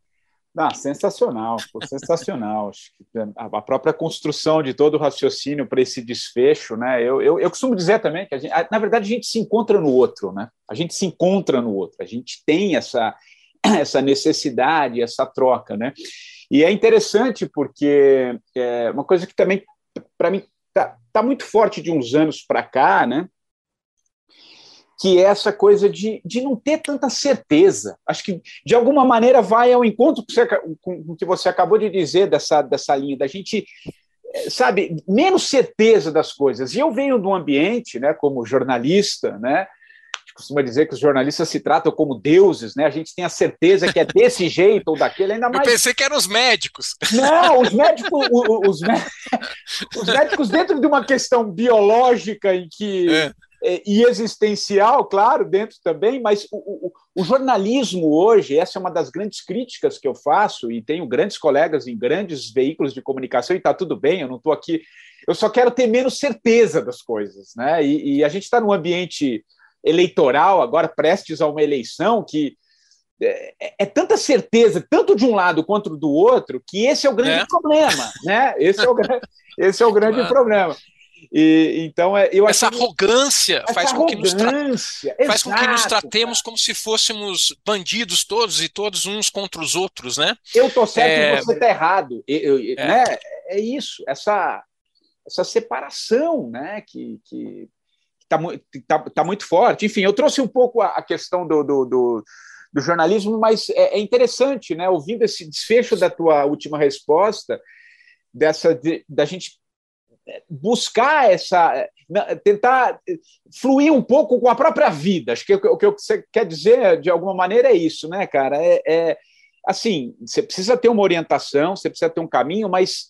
Ah, sensacional, pô, sensacional. Acho que a a própria construção de todo o raciocínio para esse desfecho, né? Eu, eu, eu costumo dizer também que, a gente, a- na verdade, a gente se encontra no outro, né? A gente se encontra no outro, a gente tem essa, essa necessidade, essa troca, né? E é interessante porque é uma coisa que também, para mim, tá, tá muito forte de uns anos para cá, né? Que é essa coisa de, de não ter tanta certeza. Acho que, de alguma maneira, vai ao encontro com, você, com o que você acabou de dizer dessa, dessa linha, da gente, eh, sabe, menos certeza das coisas. E eu venho de um ambiente, né, como jornalista, né, a gente costuma dizer que os jornalistas se tratam como deuses, né, a gente tem a certeza que é desse jeito ou daquele, ainda Eu mais... pensei que eram os médicos. Não, os médicos, os, mé- os médicos dentro de uma questão biológica em que É. é, e existencial, claro, dentro também, mas o, o, o jornalismo hoje, essa é uma das grandes críticas que eu faço, e tenho grandes colegas em grandes veículos de comunicação, e está tudo bem, eu não estou aqui, eu só quero ter menos certeza das coisas, né? E, e a gente está num ambiente eleitoral, agora prestes a uma eleição, que é, é tanta certeza, tanto de um lado quanto do outro, que esse é o grande É. problema, né? Esse é o, gra- esse é o grande Claro. problema. E, então, é, eu Essa acho que arrogância essa faz com que nos tra- arrogância, faz com que nos exato, tratemos cara. como se fôssemos bandidos todos e todos uns contra os outros, né? Eu tô certo e É, você tá errado, Eu- eu- é. né? É isso, essa, essa separação, né? Que, que tá, mu- tá, tá muito forte. Enfim, eu trouxe um pouco a, a questão do, do, do, do jornalismo, mas é, é interessante, né? Ouvindo esse desfecho da tua última resposta, dessa de, da gente buscar essa, tentar fluir um pouco com a própria vida. Acho que o que você quer dizer, de alguma maneira, é isso, né, cara? É, é assim, você precisa ter uma orientação, você precisa ter um caminho, mas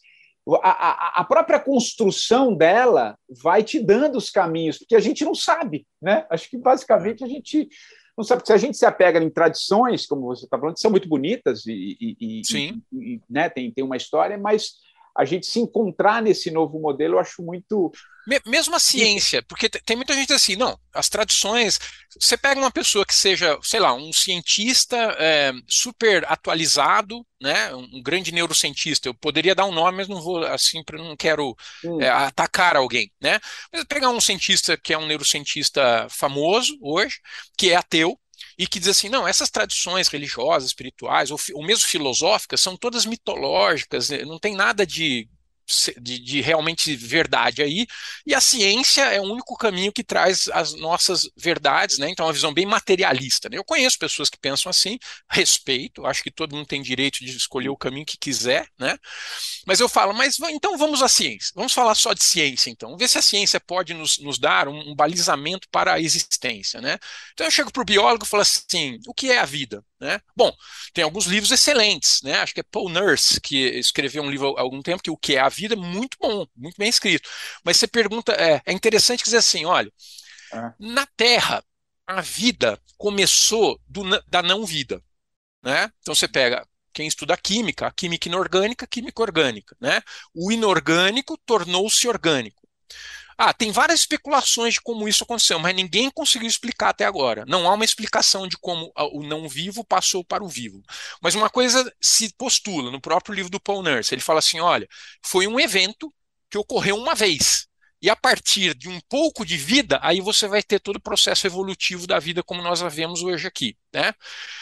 a, a, a própria construção dela vai te dando os caminhos, porque a gente não sabe, né? Acho que, basicamente, a gente não sabe, se a gente se apega em tradições, como você está falando, que são muito bonitas e, e, e, Sim. e, e né, tem, tem uma história, mas a gente se encontrar nesse novo modelo, eu acho muito... Me- Mesmo a ciência, porque te- tem muita gente assim, não, as tradições, você pega uma pessoa que seja, sei lá, um cientista é, super atualizado, né, um um grande neurocientista, eu poderia dar um nome, mas não vou, assim, pra- não quero Hum, é, atacar alguém, né, mas pegar um cientista que é um neurocientista famoso hoje, que é ateu, e que diz assim, não, essas tradições religiosas, espirituais, ou, fi- ou mesmo filosóficas, são todas mitológicas, né, não tem nada de se- de, de realmente verdade aí, e a ciência é o único caminho que traz as nossas verdades, né? Então, é uma visão bem materialista, né? Eu conheço pessoas que pensam assim, respeito, acho que todo mundo tem direito de escolher o caminho que quiser, né? Mas eu falo, mas va- então vamos à ciência, vamos falar só de ciência, então, vamos ver se a ciência pode nos, nos dar um, um balizamento para a existência, né? Então eu chego para o biólogo e falo assim, o que é a vida? Né? Bom, tem alguns livros excelentes, né? Acho que é Paul Nurse, que escreveu um livro há algum tempo, que o que é a vida é muito bom, muito bem escrito. Mas você pergunta, é, é interessante dizer assim, olha, é. na Terra, a vida começou do na- da não-vida, né? Então você pega quem estuda química, a química inorgânica, a química orgânica, né? O inorgânico tornou-se orgânico. Ah, tem várias especulações de como isso aconteceu, mas ninguém conseguiu explicar até agora. Não há uma explicação de como a- o não vivo passou para o vivo. Mas uma coisa se postula no próprio livro do Paul Nurse. Ele fala assim: olha, foi um evento que ocorreu uma vez. E a partir de um pouco de vida, aí você vai ter todo o processo evolutivo da vida como nós a vemos hoje aqui, né?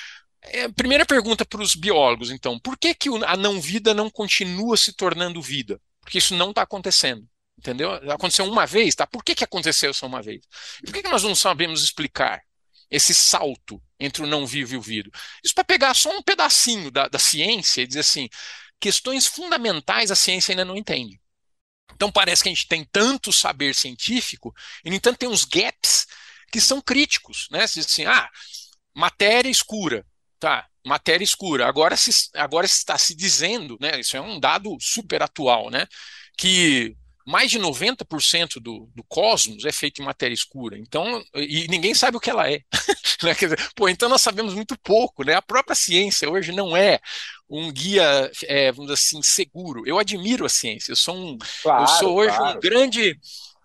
É, primeira pergunta para os biólogos, então, por que que o- a não-vida não continua se tornando vida? Porque isso não está acontecendo, entendeu? Aconteceu uma vez, tá? Por que que aconteceu só uma vez? E por que que nós não sabemos explicar esse salto entre o não vivo e o vivo? Isso para pegar só um pedacinho da, da ciência e dizer assim, questões fundamentais a ciência ainda não entende. Então parece que a gente tem tanto saber científico e, no entanto, tem uns gaps que são críticos, né? Você diz assim, ah, matéria escura. Tá, matéria escura. Agora se, agora se está se dizendo, né? Isso é um dado super atual, né? Que mais de noventa por cento do, do cosmos é feito em matéria escura. Então, e ninguém sabe o que ela é. Né? Quer dizer, pô, então nós sabemos muito pouco, né? A própria ciência hoje não é um guia, é, vamos dizer assim, seguro. Eu admiro a ciência. Eu sou um, eu Claro, sou hoje um claro. grande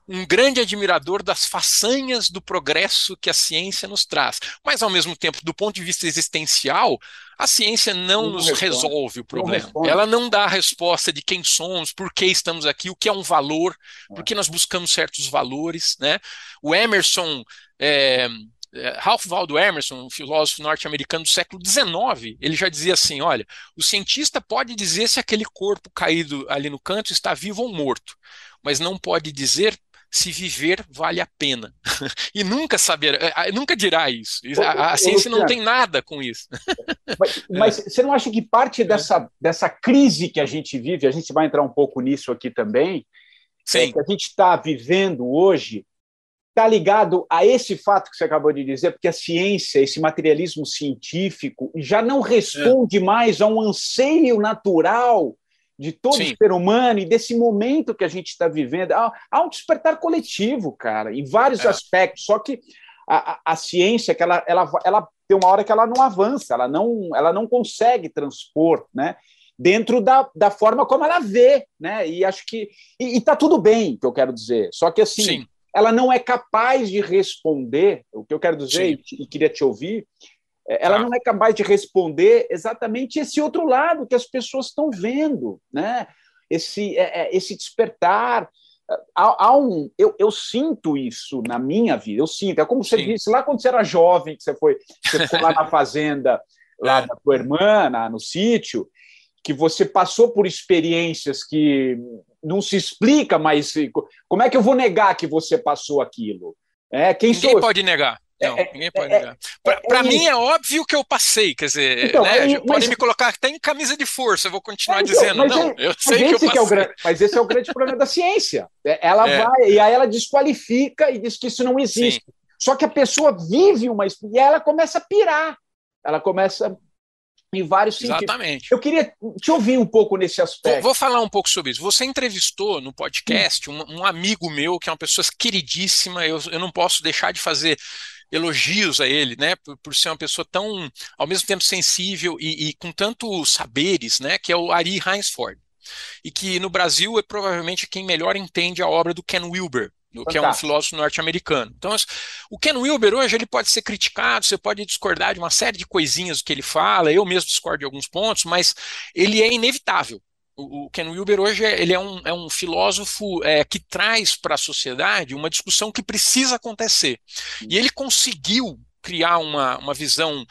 um grande admirador das façanhas do progresso que a ciência nos traz. Mas, ao mesmo tempo, do ponto de vista existencial, a ciência não, não nos responde. resolve o problema. Não Ela não dá a resposta de quem somos, por que estamos aqui, o que é um valor, por que nós buscamos certos valores, né? O Emerson... É, Ralph Waldo Emerson, um filósofo norte-americano do século dezenove, ele já dizia assim, olha, o cientista pode dizer se aquele corpo caído ali no canto está vivo ou morto, mas não pode dizer se viver vale a pena. E nunca saberá, nunca dirá isso. A, a ciência não tem nada com isso. Mas, mas você não acha que parte dessa, dessa crise que a gente vive, a gente vai entrar um pouco nisso aqui também, é, que a gente está vivendo hoje, está ligado a esse fato que você acabou de dizer, porque a ciência, esse materialismo científico, já não responde é. mais a um anseio natural de todo Sim. ser humano e desse momento que a gente está vivendo. Há, há um despertar coletivo, cara, em vários é. aspectos, só que a, a, a ciência, que ela, ela, ela tem uma hora que ela não avança, ela não, ela não consegue transpor, né, dentro da, da forma como ela vê, né, e acho que... E está tudo bem, que eu quero dizer, só que assim... Sim. Ela não é capaz de responder, o que eu quero dizer, e, e queria te ouvir, ela ah. não é capaz de responder exatamente esse outro lado que as pessoas estão vendo, né? Esse, é, esse despertar. Há, há um, eu, eu sinto isso na minha vida, eu sinto, é como você Sim. disse, lá quando você era jovem, que você foi, você foi lá na fazenda, lá da tua irmã, na, no sítio, que você passou por experiências que não se explica, mas como é que eu vou negar que você passou aquilo? É, quem ninguém sou? pode negar. Não, é, ninguém pode é, negar. Para é, mim é óbvio que eu passei, quer dizer, então, né, é, podem mas, me colocar até em camisa de força, eu vou continuar é, então, dizendo, não, é, eu sei que eu passei. Que é o grande, mas esse é o grande problema da ciência. Ela é. vai, e aí ela desqualifica e diz que isso não existe. Sim. Só que a pessoa vive uma... E ela começa a pirar. Ela começa... em vários sentidos. Exatamente. Eu queria te ouvir um pouco nesse aspecto. Vou, vou falar um pouco sobre isso. Você entrevistou no podcast um, um amigo meu, que é uma pessoa queridíssima, eu, eu não posso deixar de fazer elogios a ele, né, por, por ser uma pessoa tão, ao mesmo tempo, sensível e, e com tantos saberes, né, que é o Ari Heinsford. E que no Brasil é provavelmente quem melhor entende a obra do Ken Wilber, que é um filósofo norte-americano. Então, o Ken Wilber hoje ele pode ser criticado, você pode discordar de uma série de coisinhas que ele fala, eu mesmo discordo de alguns pontos, mas ele é inevitável. O, o Ken Wilber hoje é, ele é, um, é um filósofo é, que traz para a sociedade uma discussão que precisa acontecer. E ele conseguiu criar uma, uma visão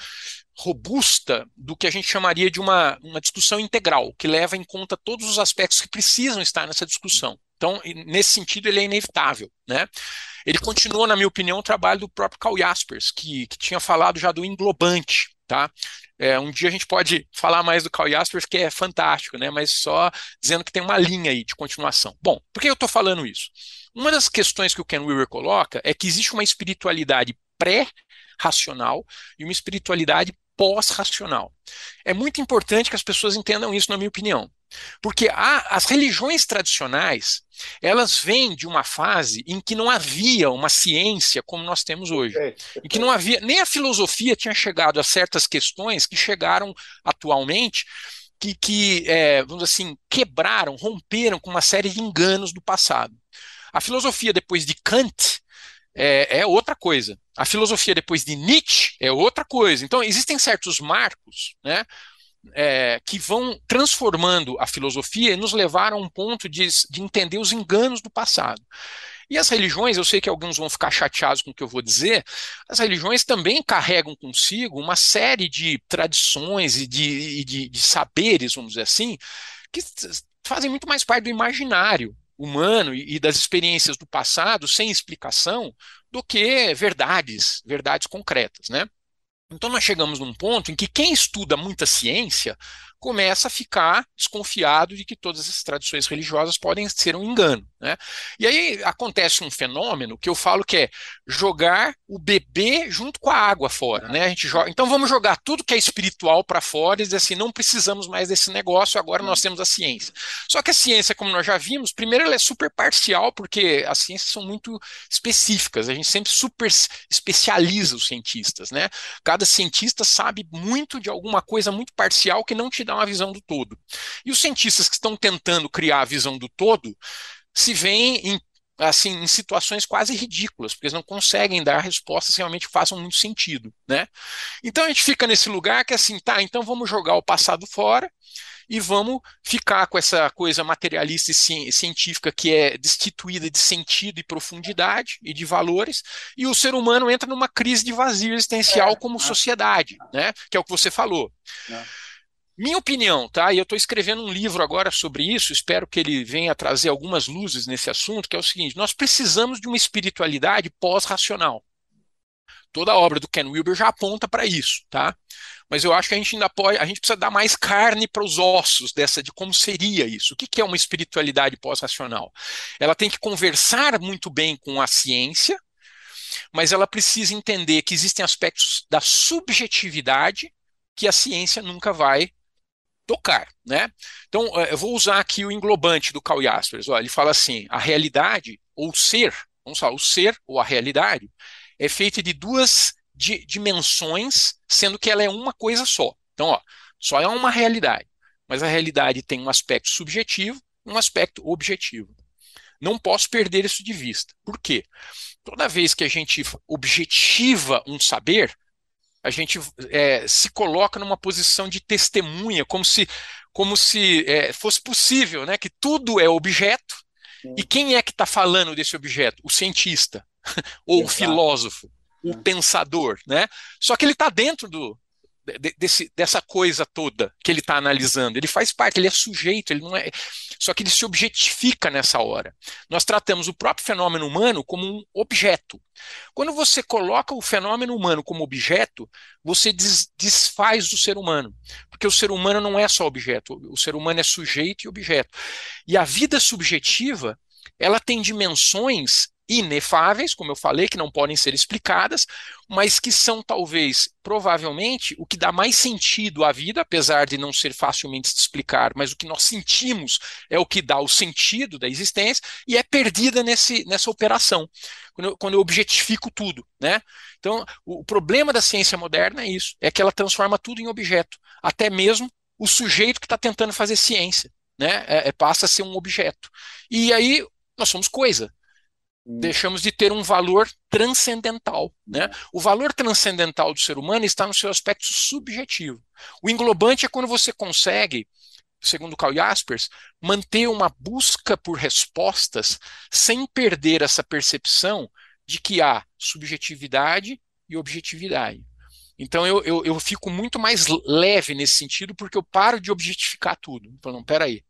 robusta do que a gente chamaria de uma, uma discussão integral, que leva em conta todos os aspectos que precisam estar nessa discussão. Então, nesse sentido, ele é inevitável, né? Ele continuou, na minha opinião, o trabalho do próprio Karl Jaspers, que, que tinha falado já do englobante, tá? É, um dia a gente pode falar mais do Karl Jaspers, que é fantástico, né? Mas só dizendo que tem uma linha aí de continuação. Bom, por que eu estou falando isso? Uma das questões que o Ken Wilber coloca é que existe uma espiritualidade pré-racional e uma espiritualidade pós-racional. É muito importante que as pessoas entendam isso, na minha opinião. Porque a, as religiões tradicionais, elas vêm de uma fase em que não havia uma ciência como nós temos hoje. Em que não havia, nem a filosofia tinha chegado a certas questões que chegaram atualmente, que, que é, vamos dizer assim, quebraram, romperam com uma série de enganos do passado. A filosofia depois de Kant é, é outra coisa. A filosofia depois de Nietzsche é outra coisa. Então, existem certos marcos, né, É, que vão transformando a filosofia e nos levaram a um ponto de, de entender os enganos do passado. E as religiões, eu sei que alguns vão ficar chateados com o que eu vou dizer, as religiões também carregam consigo uma série de tradições e de, de, de saberes, vamos dizer assim, que fazem muito mais parte do imaginário humano e, e das experiências do passado, sem explicação, do que verdades, verdades concretas, né? Então nós chegamos num ponto em que quem estuda muita ciência começa a ficar desconfiado de que todas essas tradições religiosas podem ser um engano, né? E aí acontece um fenômeno que eu falo que é jogar o bebê junto com a água fora, né? A gente joga, então vamos jogar tudo que é espiritual para fora e dizer assim, não precisamos mais desse negócio, agora nós temos a ciência. Só que a ciência, como nós já vimos, primeiro ela é super parcial, porque as ciências são muito específicas, a gente sempre super especializa os cientistas, né? Cada cientista sabe muito de alguma coisa muito parcial que não te dá uma visão do todo. E os cientistas que estão tentando criar a visão do todo se veem em assim, em situações quase ridículas, porque eles não conseguem dar respostas que realmente façam muito sentido, né? Então a gente fica nesse lugar que assim, tá, então vamos jogar o passado fora e vamos ficar com essa coisa materialista e ci- científica que é destituída de sentido e profundidade e de valores, e o ser humano entra numa crise de vazio existencial como sociedade, né? Que é o que você falou. Minha opinião, tá? E eu estou escrevendo um livro agora sobre isso, espero que ele venha trazer algumas luzes nesse assunto, que é o seguinte: nós precisamos de uma espiritualidade pós-racional. Toda a obra do Ken Wilber já aponta para isso, tá? Mas eu acho que a gente ainda pode, a gente precisa dar mais carne para os ossos dessa, de como seria isso. O que que é uma espiritualidade pós-racional? Ela tem que conversar muito bem com a ciência, mas ela precisa entender que existem aspectos da subjetividade que a ciência nunca vai tocar, né? Então, eu vou usar aqui o englobante do Karl Jaspers. Ó, ele fala assim: a realidade, ou o ser, vamos falar, o ser ou a realidade, é feita de duas di- dimensões, sendo que ela é uma coisa só. Então, ó, só é uma realidade, mas a realidade tem um aspecto subjetivo e um aspecto objetivo. Não posso perder isso de vista. Por quê? Toda vez que a gente objetiva um saber, a gente é, se coloca numa posição de testemunha, como se, como se é, fosse possível, né, que tudo é objeto. Sim. E quem é que está falando desse objeto? O cientista, ou Exato. O filósofo, o é. pensador, né? Só que ele está dentro do, de, desse, dessa coisa toda que ele está analisando. Ele faz parte, ele é sujeito, ele não é. Só que ele se objetifica nessa hora. Nós tratamos o próprio fenômeno humano como um objeto. Quando você coloca o fenômeno humano como objeto, você des, desfaz o ser humano. Porque o ser humano não é só objeto, o ser humano é sujeito e objeto. E a vida subjetiva, ela tem dimensões inefáveis, como eu falei, que não podem ser explicadas, mas que são talvez, provavelmente, o que dá mais sentido à vida, apesar de não ser facilmente de explicar, mas o que nós sentimos é o que dá o sentido da existência e é perdida nesse, nessa operação, quando eu, quando eu objetifico tudo, né? Então, o, o problema da ciência moderna é isso, é que ela transforma tudo em objeto, até mesmo o sujeito que está tentando fazer ciência, né? É, é, passa a ser um objeto. E aí, nós somos coisa. Deixamos de ter um valor transcendental, né? O valor transcendental do ser humano está no seu aspecto subjetivo. O englobante é quando você consegue, segundo Karl Jaspers, manter uma busca por respostas sem perder essa percepção de que há subjetividade e objetividade. Então eu, eu, eu fico muito mais leve nesse sentido, porque eu paro de objetificar tudo. Então, não, peraí,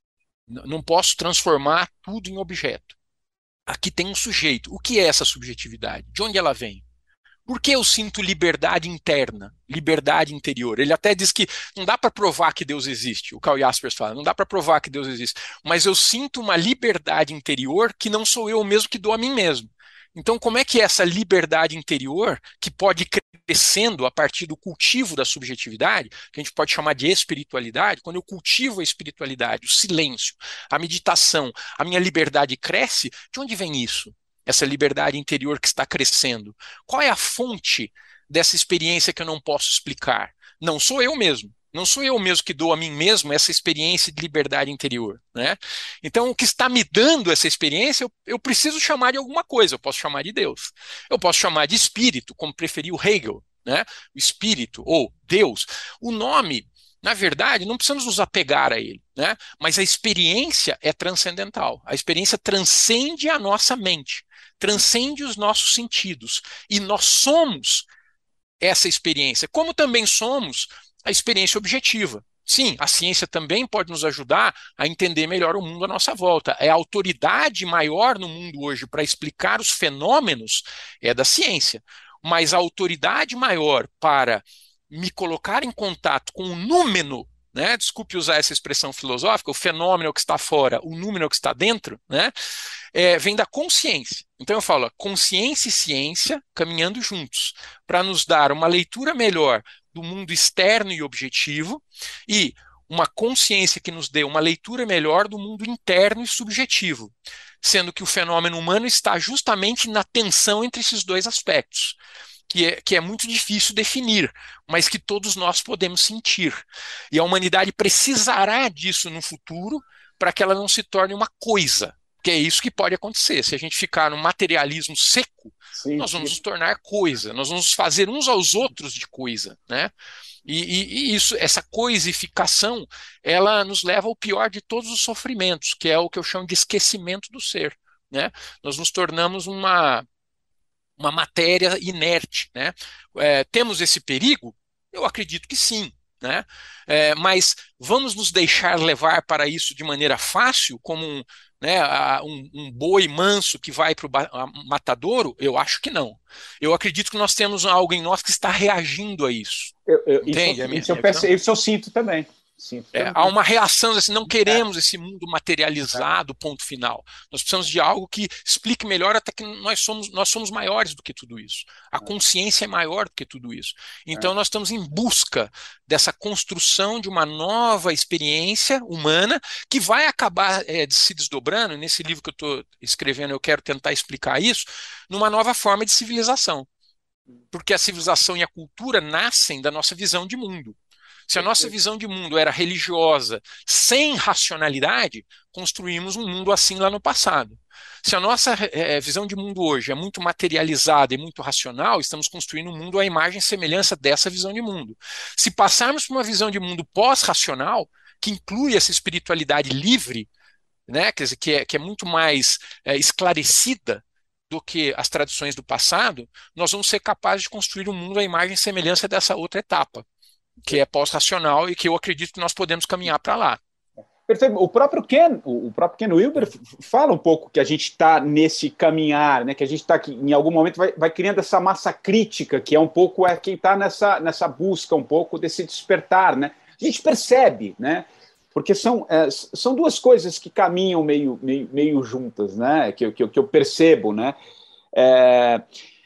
não posso transformar tudo em objeto. Aqui tem um sujeito. O que é essa subjetividade? De onde ela vem? Por que eu sinto liberdade interna, liberdade interior? Ele até diz que não dá para provar que Deus existe. O Karl Jaspers fala, não dá para provar que Deus existe. Mas eu sinto uma liberdade interior que não sou eu mesmo que dou a mim mesmo. Então, como é que é essa liberdade interior, que pode ir crescendo a partir do cultivo da subjetividade, que a gente pode chamar de espiritualidade, quando eu cultivo a espiritualidade, o silêncio, a meditação, a minha liberdade cresce, de onde vem isso? Essa liberdade interior que está crescendo. Qual é a fonte dessa experiência que eu não posso explicar? Não sou eu mesmo. Não sou eu mesmo que dou a mim mesmo essa experiência de liberdade interior, né? Então, o que está me dando essa experiência, eu, eu preciso chamar de alguma coisa. Eu posso chamar de Deus. Eu posso chamar de espírito, como preferiu Hegel, né? O espírito ou Deus. O nome, na verdade, não precisamos nos apegar a ele, né? Mas a experiência é transcendental. A experiência transcende a nossa mente, transcende os nossos sentidos. E nós somos essa experiência, como também somos a experiência objetiva. Sim, a ciência também pode nos ajudar a entender melhor o mundo à nossa volta. É a autoridade maior no mundo hoje para explicar os fenômenos é da ciência. Mas a autoridade maior para me colocar em contato com o númeno, né? Desculpe usar essa expressão filosófica, o fenômeno que está fora, o número que está dentro, né? É, vem da consciência. Então eu falo, consciência e ciência caminhando juntos, para nos dar uma leitura melhor do mundo externo e objetivo e uma consciência que nos dê uma leitura melhor do mundo interno e subjetivo, sendo que o fenômeno humano está justamente na tensão entre esses dois aspectos, que é, que é muito difícil definir, mas que todos nós podemos sentir. E a humanidade precisará disso no futuro para que ela não se torne uma coisa, Porque é isso que pode acontecer. Se a gente ficar no materialismo seco, Sim, nós vamos sim. nos tornar coisa, nós vamos fazer uns aos outros de coisa, né? E, e- e isso, essa coisificação, ela nos leva ao pior de todos os sofrimentos, que é o que eu chamo de esquecimento do ser, né? Nós nos tornamos uma, uma matéria inerte, né? É, temos esse perigo? Eu acredito que sim, né? É, mas vamos nos deixar levar para isso de maneira fácil, como um, né, a- um, um boi manso que vai para o matadouro? Eu acho que não. Eu acredito que nós temos algo em nós que está reagindo a isso. Eu, eu, isso, Entende a minha, isso, eu minha visão? perce- isso eu sinto também. Sinto É, também. há uma reação, assim, não É, queremos esse mundo materializado, ponto final. Nós precisamos de algo que explique melhor até que nós somos, nós somos maiores do que tudo isso. A consciência é maior do que tudo isso. Então é. nós estamos em busca dessa construção de uma nova experiência humana que vai acabar é, se desdobrando. Nesse livro que eu estou escrevendo, eu quero tentar explicar isso, numa nova forma de civilização. Porque a civilização e a cultura nascem da nossa visão de mundo. Se a nossa visão de mundo era religiosa, sem racionalidade, construímos um mundo assim lá no passado. Se a nossa é, visão de mundo hoje é muito materializada e muito racional, estamos construindo um mundo à imagem e semelhança dessa visão de mundo. Se passarmos para uma visão de mundo pós-racional, que inclui essa espiritualidade livre, né, quer dizer, que é, que é muito mais é, esclarecida do que as tradições do passado, nós vamos ser capazes de construir um mundo à imagem e semelhança dessa outra etapa, que é pós-racional e que eu acredito que nós podemos caminhar para lá. Perfeito. O próprio Ken, o próprio Ken Wilber fala um pouco que a gente está nesse caminhar, né? Que a gente está aqui, em algum momento vai, vai criando essa massa crítica, que é um pouco é quem está nessa, nessa busca um pouco desse despertar, né? A gente percebe, né? Porque são, é, são duas coisas que caminham meio, meio, meio juntas, né? Que, que, que eu percebo, né? É,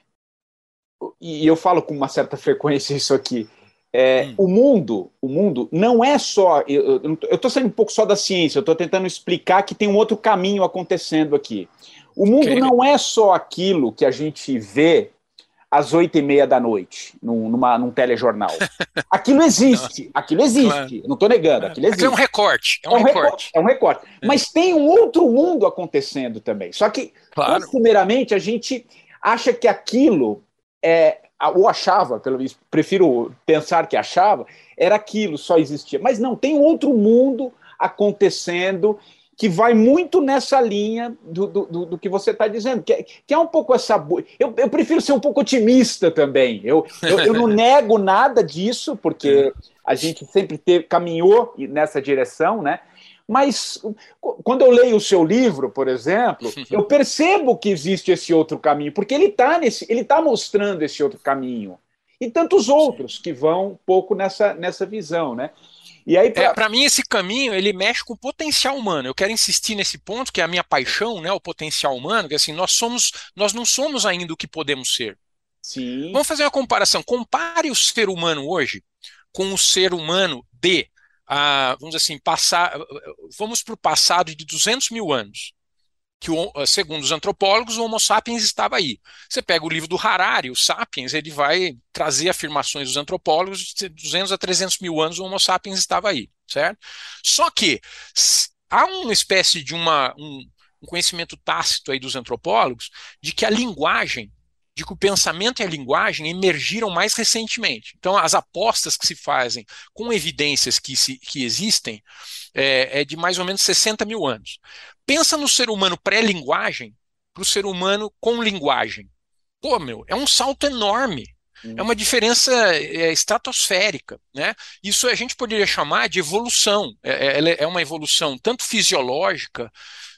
e eu falo com uma certa frequência isso aqui. É, hum. O mundo, o mundo não é só. Eu estou saindo um pouco só da ciência, eu estou tentando explicar que tem um outro caminho acontecendo aqui. O mundo okay. não é só aquilo que a gente vê às oito e meia da noite, num, numa, num telejornal. Aquilo existe, aquilo existe, claro. Não estou negando, aquilo existe. É um recorte. É um, é um recorte. recorte. É um recorte. É. Mas tem um outro mundo acontecendo também. Só que, claro. Primeiramente, a gente acha que aquilo é. Ou achava, pelo menos, prefiro pensar que achava, era aquilo, só existia. Mas não, tem um outro mundo acontecendo que vai muito nessa linha do, do, do que você está dizendo, que é, que é um pouco essa... Eu, eu prefiro ser um pouco otimista também. Eu, eu, eu não nego nada disso, porque a gente sempre teve, caminhou nessa direção, né? Mas quando eu leio o seu livro, por exemplo, eu percebo que existe esse outro caminho, porque ele está nesse, ele está mostrando esse outro caminho. E tantos outros que vão um pouco nessa, nessa visão, né? E aí, pra... é, para mim, esse caminho, ele mexe com o potencial humano. Eu quero insistir nesse ponto, que é a minha paixão, né? O potencial humano, que assim, nós somos, nós não somos ainda o que podemos ser. Sim. Vamos fazer uma comparação. Compare o ser humano hoje com o ser humano de Ah, vamos dizer assim, passar, vamos para o passado de duzentos mil anos, que segundo os antropólogos o Homo sapiens estava aí. Você pega o livro do Harari, o Sapiens, ele vai trazer afirmações dos antropólogos de duzentos a trezentos mil anos o Homo sapiens estava aí, certo? Só que há uma espécie de uma, um, um conhecimento tácito aí dos antropólogos de que a linguagem, de que o pensamento e a linguagem emergiram mais recentemente. Então, as apostas que se fazem com evidências que, se, que existem é, é de mais ou menos sessenta mil anos. Pensa no ser humano pré-linguagem para o ser humano com linguagem. Pô, meu, é um salto enorme. Hum. É uma diferença é, estratosférica, né? Isso a gente poderia chamar de evolução. É, é uma evolução tanto fisiológica,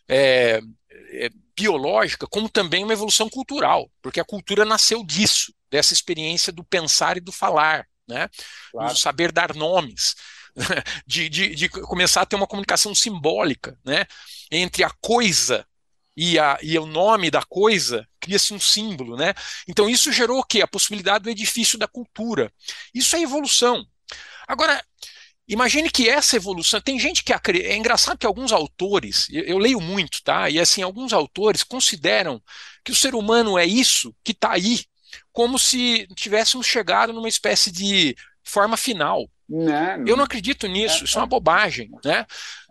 é, é, biológica, como também uma evolução cultural, porque a cultura nasceu disso, dessa experiência do pensar e do falar, né? Claro. Do saber dar nomes, de, de, de começar a ter uma comunicação simbólica, né? Entre a coisa e, a, e o nome da coisa, cria-se um símbolo, né? Então isso gerou o quê? A possibilidade do edifício da cultura. Isso é evolução. Agora, imagine que essa evolução, tem gente que acredita, é engraçado que alguns autores, eu, eu leio muito, tá? E assim, alguns autores consideram que o ser humano é isso que está aí, como se tivéssemos chegado numa espécie de forma final. Não, não. Eu não acredito nisso, isso é uma bobagem, né?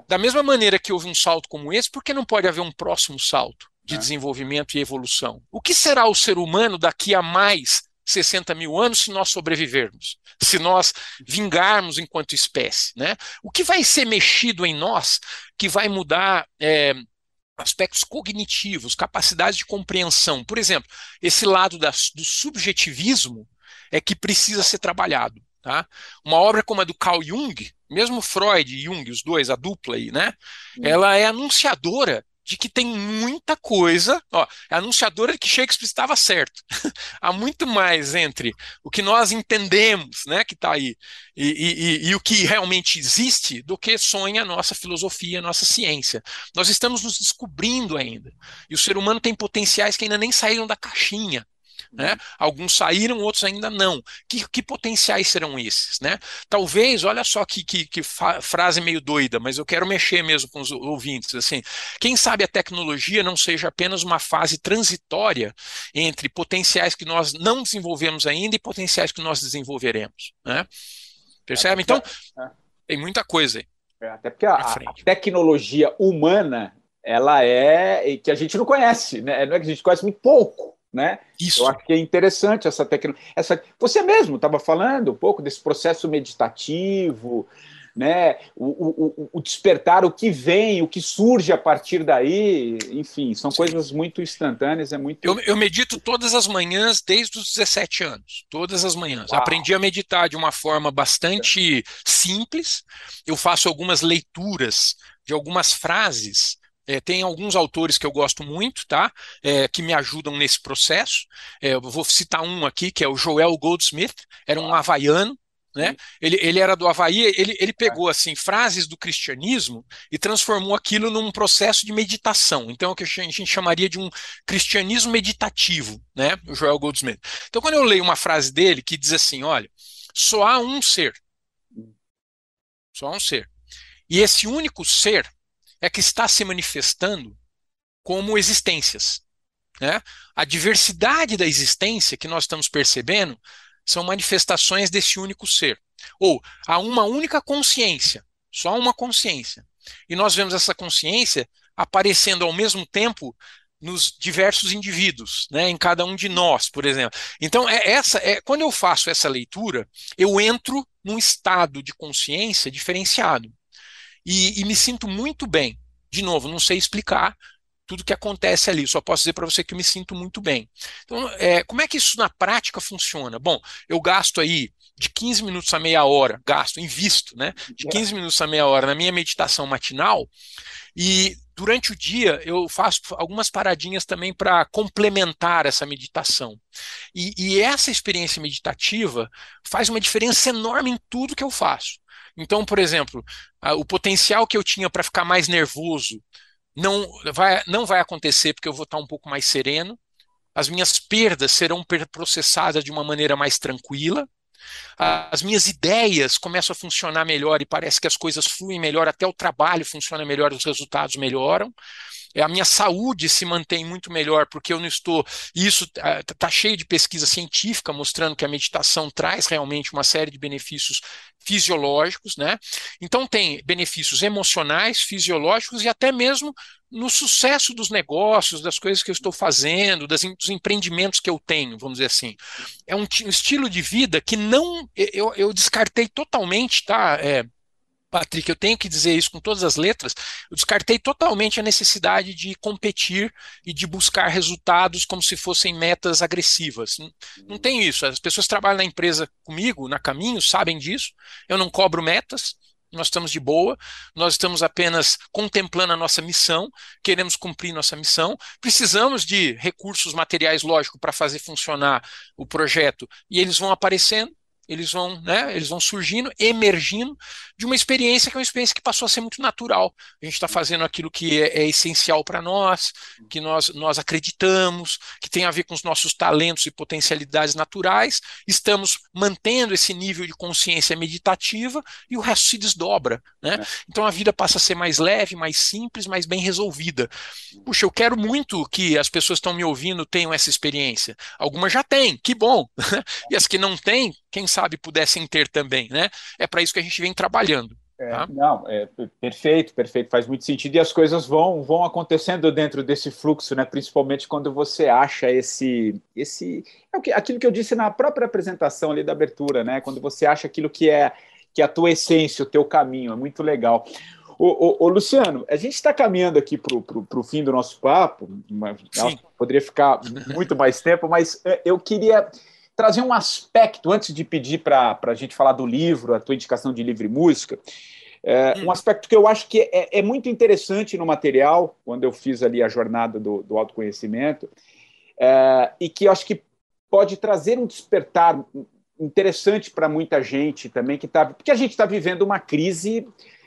Da mesma maneira que houve um salto como esse, por que não pode haver um próximo salto de É. desenvolvimento e evolução? O que será o ser humano daqui a mais sessenta mil anos se nós sobrevivermos? Se nós vingarmos enquanto espécie, né? O que vai ser mexido em nós que vai mudar é, aspectos cognitivos, capacidades de compreensão? Por exemplo, esse lado da, do subjetivismo é que precisa ser trabalhado. Tá? Uma obra como a do Carl Jung, mesmo Freud e Jung, os dois, a dupla aí, né? Ela é anunciadora de que tem muita coisa, ó, é anunciadora de que Shakespeare estava certo. Há muito mais entre o que nós entendemos, né, que está aí, e, e, e, e o que realmente existe, do que sonha a nossa filosofia, a nossa ciência. Nós estamos nos descobrindo ainda. E o ser humano tem potenciais que ainda nem saíram da caixinha. Né? Alguns saíram, outros ainda não. Que, que potenciais serão esses? Né? Talvez, olha só que, que, que frase meio doida, mas eu quero mexer mesmo com os ouvintes. Assim, quem sabe a tecnologia não seja apenas uma fase transitória entre potenciais que nós não desenvolvemos ainda e potenciais que nós desenvolveremos. Né? Percebe? Então, tem muita coisa aí. Até porque a, a tecnologia humana, ela é que a gente não conhece, né? Não é que a gente conhece muito pouco. Né? Isso. Eu acho que é interessante essa tecnologia. Essa... Você mesmo estava falando um pouco desse processo meditativo, né? o, o, o despertar, o que vem, o que surge a partir daí, enfim, são Sim. coisas muito instantâneas. É muito... eu, eu medito todas as manhãs desde os dezessete anos, todas as manhãs. Uau. Aprendi a meditar de uma forma bastante simples. Eu faço algumas leituras de algumas frases. É, tem alguns autores que eu gosto muito, tá? É, que me ajudam nesse processo. É, eu vou citar um aqui, que é o Joel Goldsmith, era um havaiano, né? Ele, ele era do Havaí, ele, ele pegou assim, frases do cristianismo e transformou aquilo num processo de meditação. Então, é o que a gente chamaria de um cristianismo meditativo, né? O Joel Goldsmith. Então, quando eu leio uma frase dele que diz assim, olha, só há um ser. Só há um ser. E esse único ser é que está se manifestando como existências. Né? A diversidade da existência que nós estamos percebendo são manifestações desse único ser. Ou há uma única consciência, só uma consciência. E nós vemos essa consciência aparecendo ao mesmo tempo nos diversos indivíduos, né? Em cada um de nós, por exemplo. Então, é essa, é, quando eu faço essa leitura, eu entro num estado de consciência diferenciado. E, e me sinto muito bem. De novo, não sei explicar tudo que acontece ali, só posso dizer para você que eu me sinto muito bem. Então, é, como é que isso na prática funciona? Bom, eu gasto aí de quinze minutos a meia hora, gasto, invisto, né? De quinze minutos a meia hora na minha meditação matinal, e durante o dia eu faço algumas paradinhas também para complementar essa meditação. E, e essa experiência meditativa faz uma diferença enorme em tudo que eu faço. Então, por exemplo, o potencial que eu tinha para ficar mais nervoso não vai, não vai acontecer porque eu vou estar um pouco mais sereno. As minhas perdas serão processadas de uma maneira mais tranquila. As minhas ideias começam a funcionar melhor e parece que as coisas fluem melhor, até o trabalho funciona melhor, os resultados melhoram. A minha saúde se mantém muito melhor porque eu não estou... Isso está cheio de pesquisa científica mostrando que a meditação traz realmente uma série de benefícios fisiológicos, né? Então tem benefícios emocionais, fisiológicos e até mesmo no sucesso dos negócios, das coisas que eu estou fazendo, das, dos empreendimentos que eu tenho, vamos dizer assim. É um, um estilo de vida que não... Eu, eu descartei totalmente, tá? É, Patrick, eu tenho que dizer isso com todas as letras, eu descartei totalmente a necessidade de competir e de buscar resultados como se fossem metas agressivas. Não, não tem isso. As pessoas que trabalham na empresa comigo, na Caminho, sabem disso. Eu não cobro metas, nós estamos de boa, nós estamos apenas contemplando a nossa missão, queremos cumprir nossa missão, precisamos de recursos materiais, lógico, para fazer funcionar o projeto, e eles vão aparecendo. Eles vão, né, eles vão surgindo, emergindo de uma experiência que é uma experiência que passou a ser muito natural. A gente está fazendo aquilo que é, é essencial para nós, que nós, nós acreditamos, que tem a ver com os nossos talentos e potencialidades naturais. Estamos mantendo esse nível de consciência meditativa e o resto se desdobra. Né? Então a vida passa a ser mais leve, mais simples, mais bem resolvida. Puxa, eu quero muito que as pessoas que estão me ouvindo tenham essa experiência. Algumas já têm, que bom. E as que não têm, quem sabe pudessem ter também, né? É para isso que a gente vem trabalhando. É, tá? não, é perfeito, perfeito, faz muito sentido e as coisas vão, vão acontecendo dentro desse fluxo, né? Principalmente quando você acha esse, esse é o que, aquilo que eu disse na própria apresentação ali da abertura, né? Quando você acha aquilo que é, que é a tua essência, o teu caminho, é muito legal. Ô, ô, ô Luciano, a gente está caminhando aqui para o fim do nosso papo, mas, nossa, poderia ficar muito mais tempo, mas eu queria trazer um aspecto, antes de pedir para a gente falar do livro, a tua indicação de livro e música, é, um aspecto que eu acho que é, é muito interessante no material, quando eu fiz ali a jornada do, do autoconhecimento, é, e que eu acho que pode trazer um despertar interessante para muita gente também, que tá, porque a gente está vivendo uma crise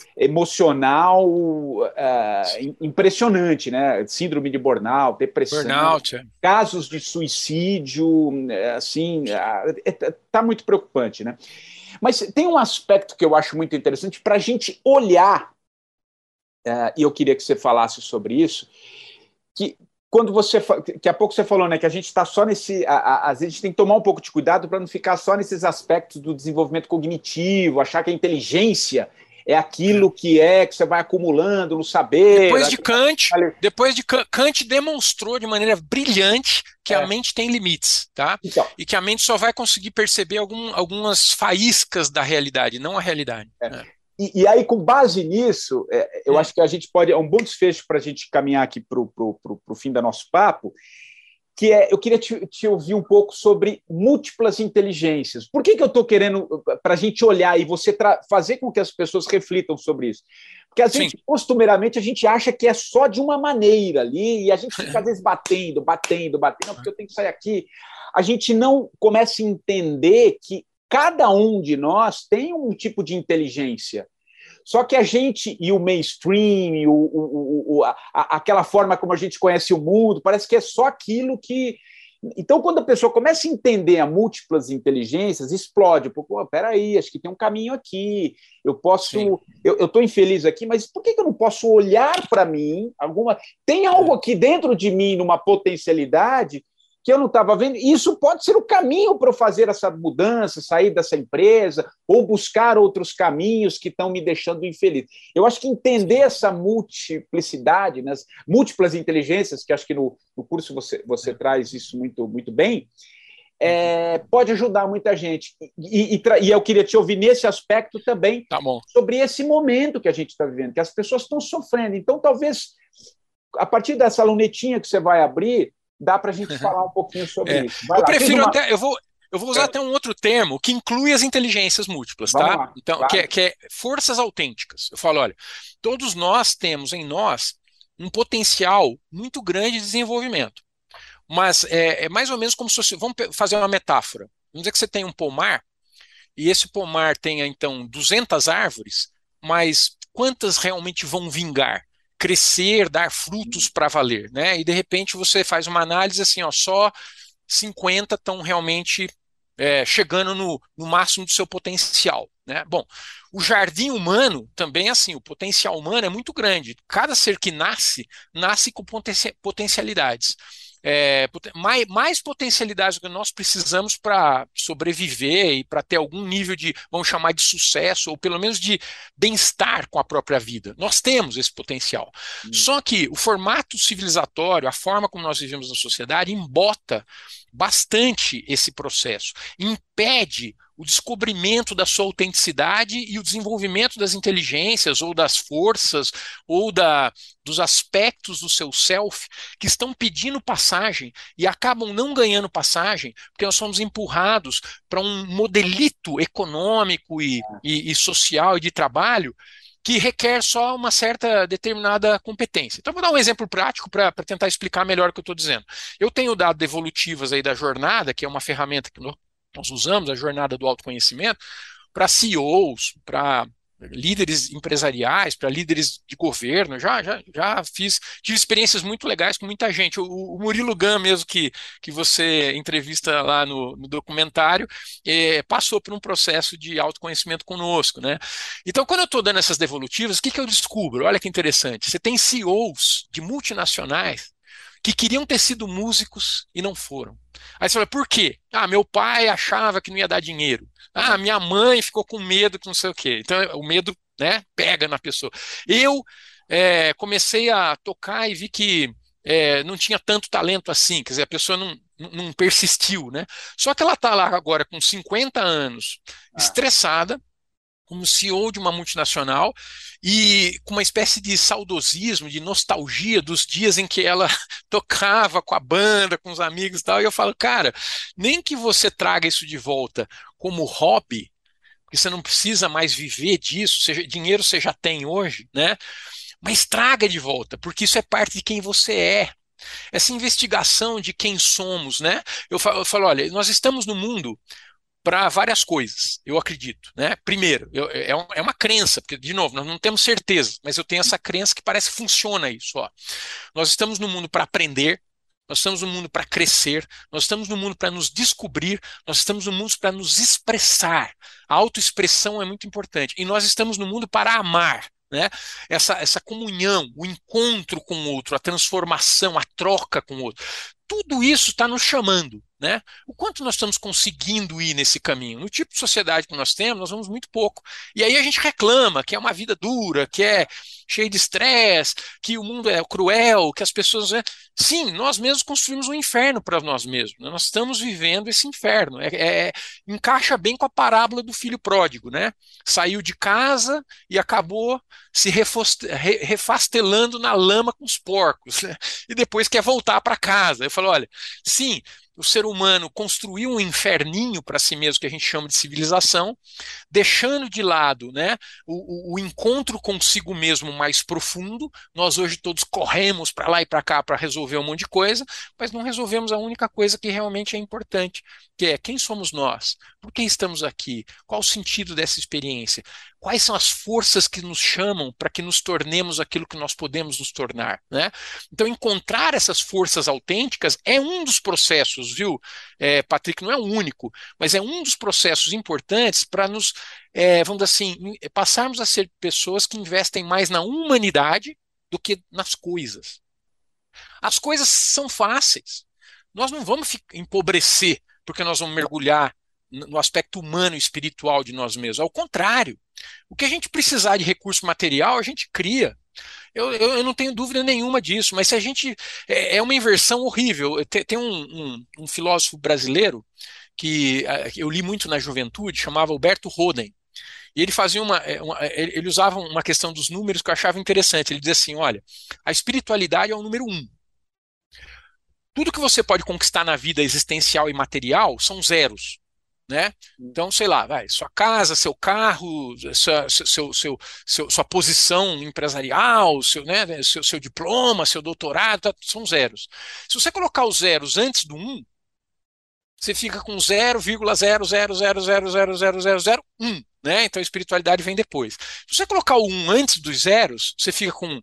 emocional uh, impressionante, né? Síndrome de burnout, depressão, Burnout, é. casos de suicídio, assim, está muito preocupante, né? Mas tem um aspecto que eu acho muito interessante para a gente olhar, uh, e eu queria que você falasse sobre isso, que quando você, que há pouco você falou, né, que a gente está só nesse, a, a, a gente tem que tomar um pouco de cuidado para não ficar só nesses aspectos do desenvolvimento cognitivo, achar que a inteligência é aquilo que é, que você vai acumulando no saber. Depois de Kant, depois de Kant demonstrou de maneira brilhante que é. a mente tem limites, tá? Então, e que a mente só vai conseguir perceber algum, algumas faíscas da realidade, não a realidade. É. É. E, e aí, com base nisso, é, eu hum. acho que a gente pode, é um bom desfecho para a gente caminhar aqui para o fim do nosso papo, que é, eu queria te, te ouvir um pouco sobre múltiplas inteligências. Por que, que eu estou querendo, para a gente olhar e você fazer com que as pessoas reflitam sobre isso? Porque a gente, Sim. costumeiramente, a gente acha que é só de uma maneira ali, e a gente fica, às vezes, batendo, batendo, batendo, não, porque eu tenho que sair aqui. A gente não começa a entender que cada um de nós tem um tipo de inteligência. Só que a gente, e o mainstream, o, o, o, a, aquela forma como a gente conhece o mundo, parece que é só aquilo que... Então, quando a pessoa começa a entender as múltiplas inteligências, explode. Pô, peraí, acho que tem um caminho aqui. Eu posso... Sim. Eu estou infeliz aqui, mas por que, que eu não posso olhar para mim? Alguma, tem algo aqui dentro de mim, numa potencialidade, que eu não estava vendo. E isso pode ser o caminho para eu fazer essa mudança, sair dessa empresa, ou buscar outros caminhos que estão me deixando infeliz. Eu acho que entender essa multiplicidade, né, as múltiplas inteligências, que acho que no, no curso você, você traz isso muito, muito bem, é, pode ajudar muita gente. E, e, e eu queria te ouvir nesse aspecto também, tá bom, sobre esse momento que a gente está vivendo, que as pessoas estão sofrendo. Então, talvez, a partir dessa lunetinha que você vai abrir, dá para a gente falar um pouquinho sobre é. isso. Vai eu lá, prefiro uma... até, eu vou, eu vou usar é. até um outro termo que inclui as inteligências múltiplas, Vamos tá? Lá, então, claro. que, é, que é forças autênticas. Eu falo, olha, todos nós temos em nós um potencial muito grande de desenvolvimento, mas é, é mais ou menos como se fosse, vamos fazer uma metáfora. Vamos dizer que você tem um pomar e esse pomar tenha então duzentas árvores, mas quantas realmente vão vingar? Crescer, dar frutos para valer, né? E de repente você faz uma análise assim, ó, só cinquenta estão realmente é, chegando no, no máximo do seu potencial, né? Bom, o jardim humano também é assim, o potencial humano é muito grande. Cada ser que nasce, nasce com potencialidades. É, mais, mais potencialidades do que nós precisamos para sobreviver e para ter algum nível de, vamos chamar de sucesso, ou pelo menos de bem-estar com a própria vida. Nós temos esse potencial. Hum. Só que o formato civilizatório, a forma como nós vivemos na sociedade, embota bastante esse processo, impede o descobrimento da sua autenticidade e o desenvolvimento das inteligências ou das forças ou da, dos aspectos do seu self que estão pedindo passagem e acabam não ganhando passagem porque nós somos empurrados para um modelito econômico e, e, e social e de trabalho que requer só uma certa determinada competência. Então, vou dar um exemplo prático para tentar explicar melhor o que eu estou dizendo. Eu tenho dados evolutivos aí da jornada, que é uma ferramenta que nós usamos, a jornada do autoconhecimento, para C E Os, para líderes empresariais, para líderes de governo. Já, já, já fiz, tive experiências muito legais com muita gente. O, o Murilo Gun mesmo, que, que você entrevista lá no, no documentário, é, passou por um processo de autoconhecimento conosco, né? Então, quando eu estou dando essas devolutivas, o que, que eu descubro? Olha que interessante. Você tem C E Os de multinacionais que queriam ter sido músicos e não foram. Aí você fala, por quê? Ah, meu pai achava que não ia dar dinheiro. Ah, minha mãe ficou com medo que não sei o quê. Então, o medo, né? Pega na pessoa. Eu é, comecei a tocar e vi que é, não tinha tanto talento assim, quer dizer, a pessoa não, não persistiu, né? Só que ela está lá agora com cinquenta anos, Ah, estressada, como C E O de uma multinacional e com uma espécie de saudosismo, de nostalgia dos dias em que ela tocava com a banda, com os amigos e tal. E eu falo, cara, nem que você traga isso de volta como hobby, porque você não precisa mais viver disso, seja, dinheiro você já tem hoje, né? Mas traga de volta, porque isso é parte de quem você é. Essa investigação de quem somos, né? Eu falo, eu falo olha, nós estamos no mundo para várias coisas, eu acredito, né? Primeiro, eu, é, um, é uma crença, porque, de novo, nós não temos certeza, mas eu tenho essa crença que parece que funciona isso, ó. Nós estamos no mundo para aprender, nós estamos no mundo para crescer, nós estamos no mundo para nos descobrir, nós estamos no mundo para nos expressar. A autoexpressão é muito importante. E nós estamos no mundo para amar, né? Essa, essa comunhão, o encontro com o outro, a transformação, a troca com o outro. Tudo isso está nos chamando, né? O quanto nós estamos conseguindo ir nesse caminho? No tipo de sociedade que nós temos, nós vamos muito pouco. E aí a gente reclama que é uma vida dura, que é cheia de estresse, que o mundo é cruel, que as pessoas... Né? Sim, nós mesmos construímos um inferno para nós mesmos. Né? Nós estamos vivendo esse inferno. É, é, encaixa bem com a parábola do filho pródigo, né? Saiu de casa e acabou se refoste, re, refastelando na lama com os porcos, né? E depois quer voltar para casa. Eu falo, olha, sim, o ser humano construiu um inferninho para si mesmo, que a gente chama de civilização, deixando de lado, né, o, o, o encontro consigo mesmo mais profundo. Nós hoje todos corremos para lá e para cá para resolver um monte de coisa, mas não resolvemos a única coisa que realmente é importante, que é quem somos nós, por que estamos aqui, qual o sentido dessa experiência, quais são as forças que nos chamam para que nos tornemos aquilo que nós podemos nos tornar, né? Então, encontrar essas forças autênticas é um dos processos, viu, é, Patrick? Não é o único, mas é um dos processos importantes para nos, é, vamos dizer assim, passarmos a ser pessoas que investem mais na humanidade do que nas coisas. As coisas são fáceis. Nós não vamos empobrecer porque nós vamos mergulhar no aspecto humano e espiritual de nós mesmos. Ao contrário, o que a gente precisar de recurso material, a gente cria. Eu, eu, eu não tenho dúvida nenhuma disso, mas se a gente... É, é uma inversão horrível. Tem, tem um, um, um filósofo brasileiro que uh, eu li muito na juventude, chamava Alberto Roden. E ele fazia uma, uma... Ele usava uma questão dos números que eu achava interessante. Ele dizia assim, olha, a espiritualidade é o número um. Tudo que você pode conquistar na vida existencial e material são zeros. Né? Então, sei lá, vai, sua casa, seu carro, sua, seu, seu, seu, sua posição empresarial, seu, né, seu, seu diploma, seu doutorado, tá, são zeros. Se você colocar os zeros antes do um, você fica com zero vírgula zero zero zero zero zero zero zero zero um, né? Então a espiritualidade vem depois. Se você colocar o um antes dos zeros, você fica com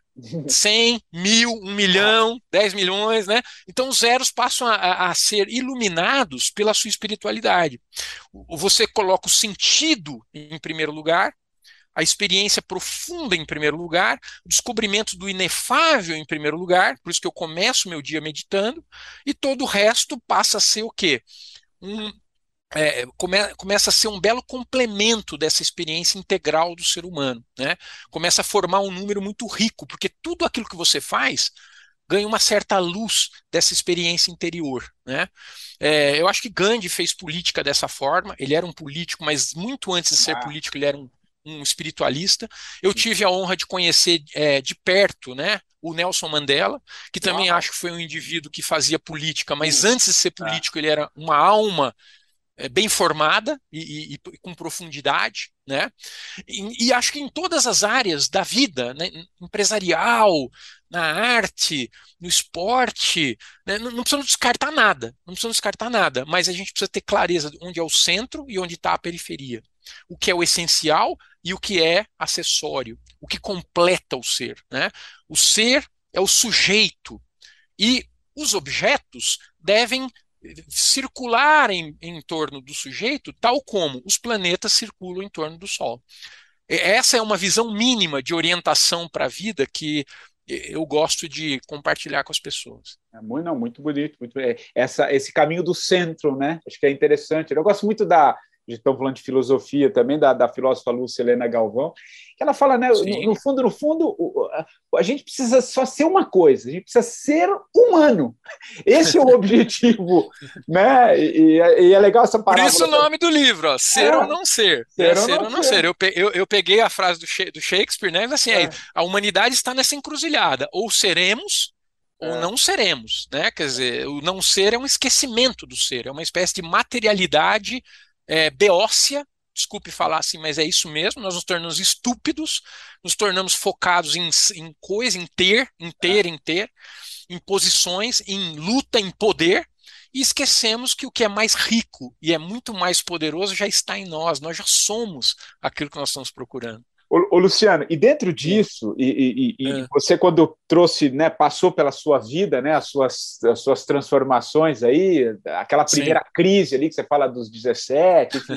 cem, mil, um milhão, dez milhões, né? Então os zeros passam a, a ser iluminados pela sua espiritualidade. Você coloca o sentido em primeiro lugar, a experiência profunda em primeiro lugar, o descobrimento do inefável em primeiro lugar, por isso que eu começo meu dia meditando, e todo o resto passa a ser o quê? Um, É, come, começa a ser um belo complemento dessa experiência integral do ser humano, né? Começa a formar um número muito rico, porque tudo aquilo que você faz ganha uma certa luz dessa experiência interior, né? É, eu acho que Gandhi fez política dessa forma. Ele era um político, mas muito antes de ser Ah. político ele era um, um espiritualista. Eu tive a honra de conhecer é, de perto, né, o Nelson Mandela, que também Uau. acho que foi um indivíduo que fazia política, mas Hum. antes de ser político ele era uma alma é, bem formada e, e, e com profundidade, né? E, e acho que em todas as áreas da vida, né, empresarial, na arte, no esporte, né, não, não precisamos descartar nada, não precisamos descartar nada, mas a gente precisa ter clareza de onde é o centro e onde está a periferia, o que é o essencial e o que é acessório, o que completa o ser, né? O ser é o sujeito e os objetos devem circular em, em torno do sujeito, tal como os planetas circulam em torno do Sol. Essa é uma visão mínima de orientação para a vida que eu gosto de compartilhar com as pessoas. É muito, não, muito bonito. Muito, essa, esse caminho do centro, né? Acho que é interessante. Eu gosto muito da, estão falando de filosofia também, da, da filósofa Lúcia Helena Galvão, que ela fala, né, no, no fundo, no fundo, a gente precisa só ser uma coisa, a gente precisa ser humano. Esse é o objetivo, né? E, e é legal essa palavra. Por isso o nome do livro, ó, Ser é. ou Não Ser. Ser, né? ou, ser não ou não ser. ser. Eu, eu, eu peguei a frase do, do Shakespeare, né? Assim, é. a humanidade está nessa encruzilhada, ou seremos ou não seremos, né? Quer dizer, o não ser é um esquecimento do ser, é uma espécie de materialidade é, beócia, desculpe falar assim, mas é isso mesmo, nós nos tornamos estúpidos, nos tornamos focados em, em coisa, em ter, em ter, em ter, em posições, em luta, em poder, e esquecemos que o que é mais rico e é muito mais poderoso já está em nós, nós já somos aquilo que nós estamos procurando. Ô, ô, Luciano, e dentro disso, é. e, e, e é. você quando trouxe, né, passou pela sua vida, né, as suas, as suas transformações aí, aquela primeira Sim. crise ali que você fala dos dezessete, enfim,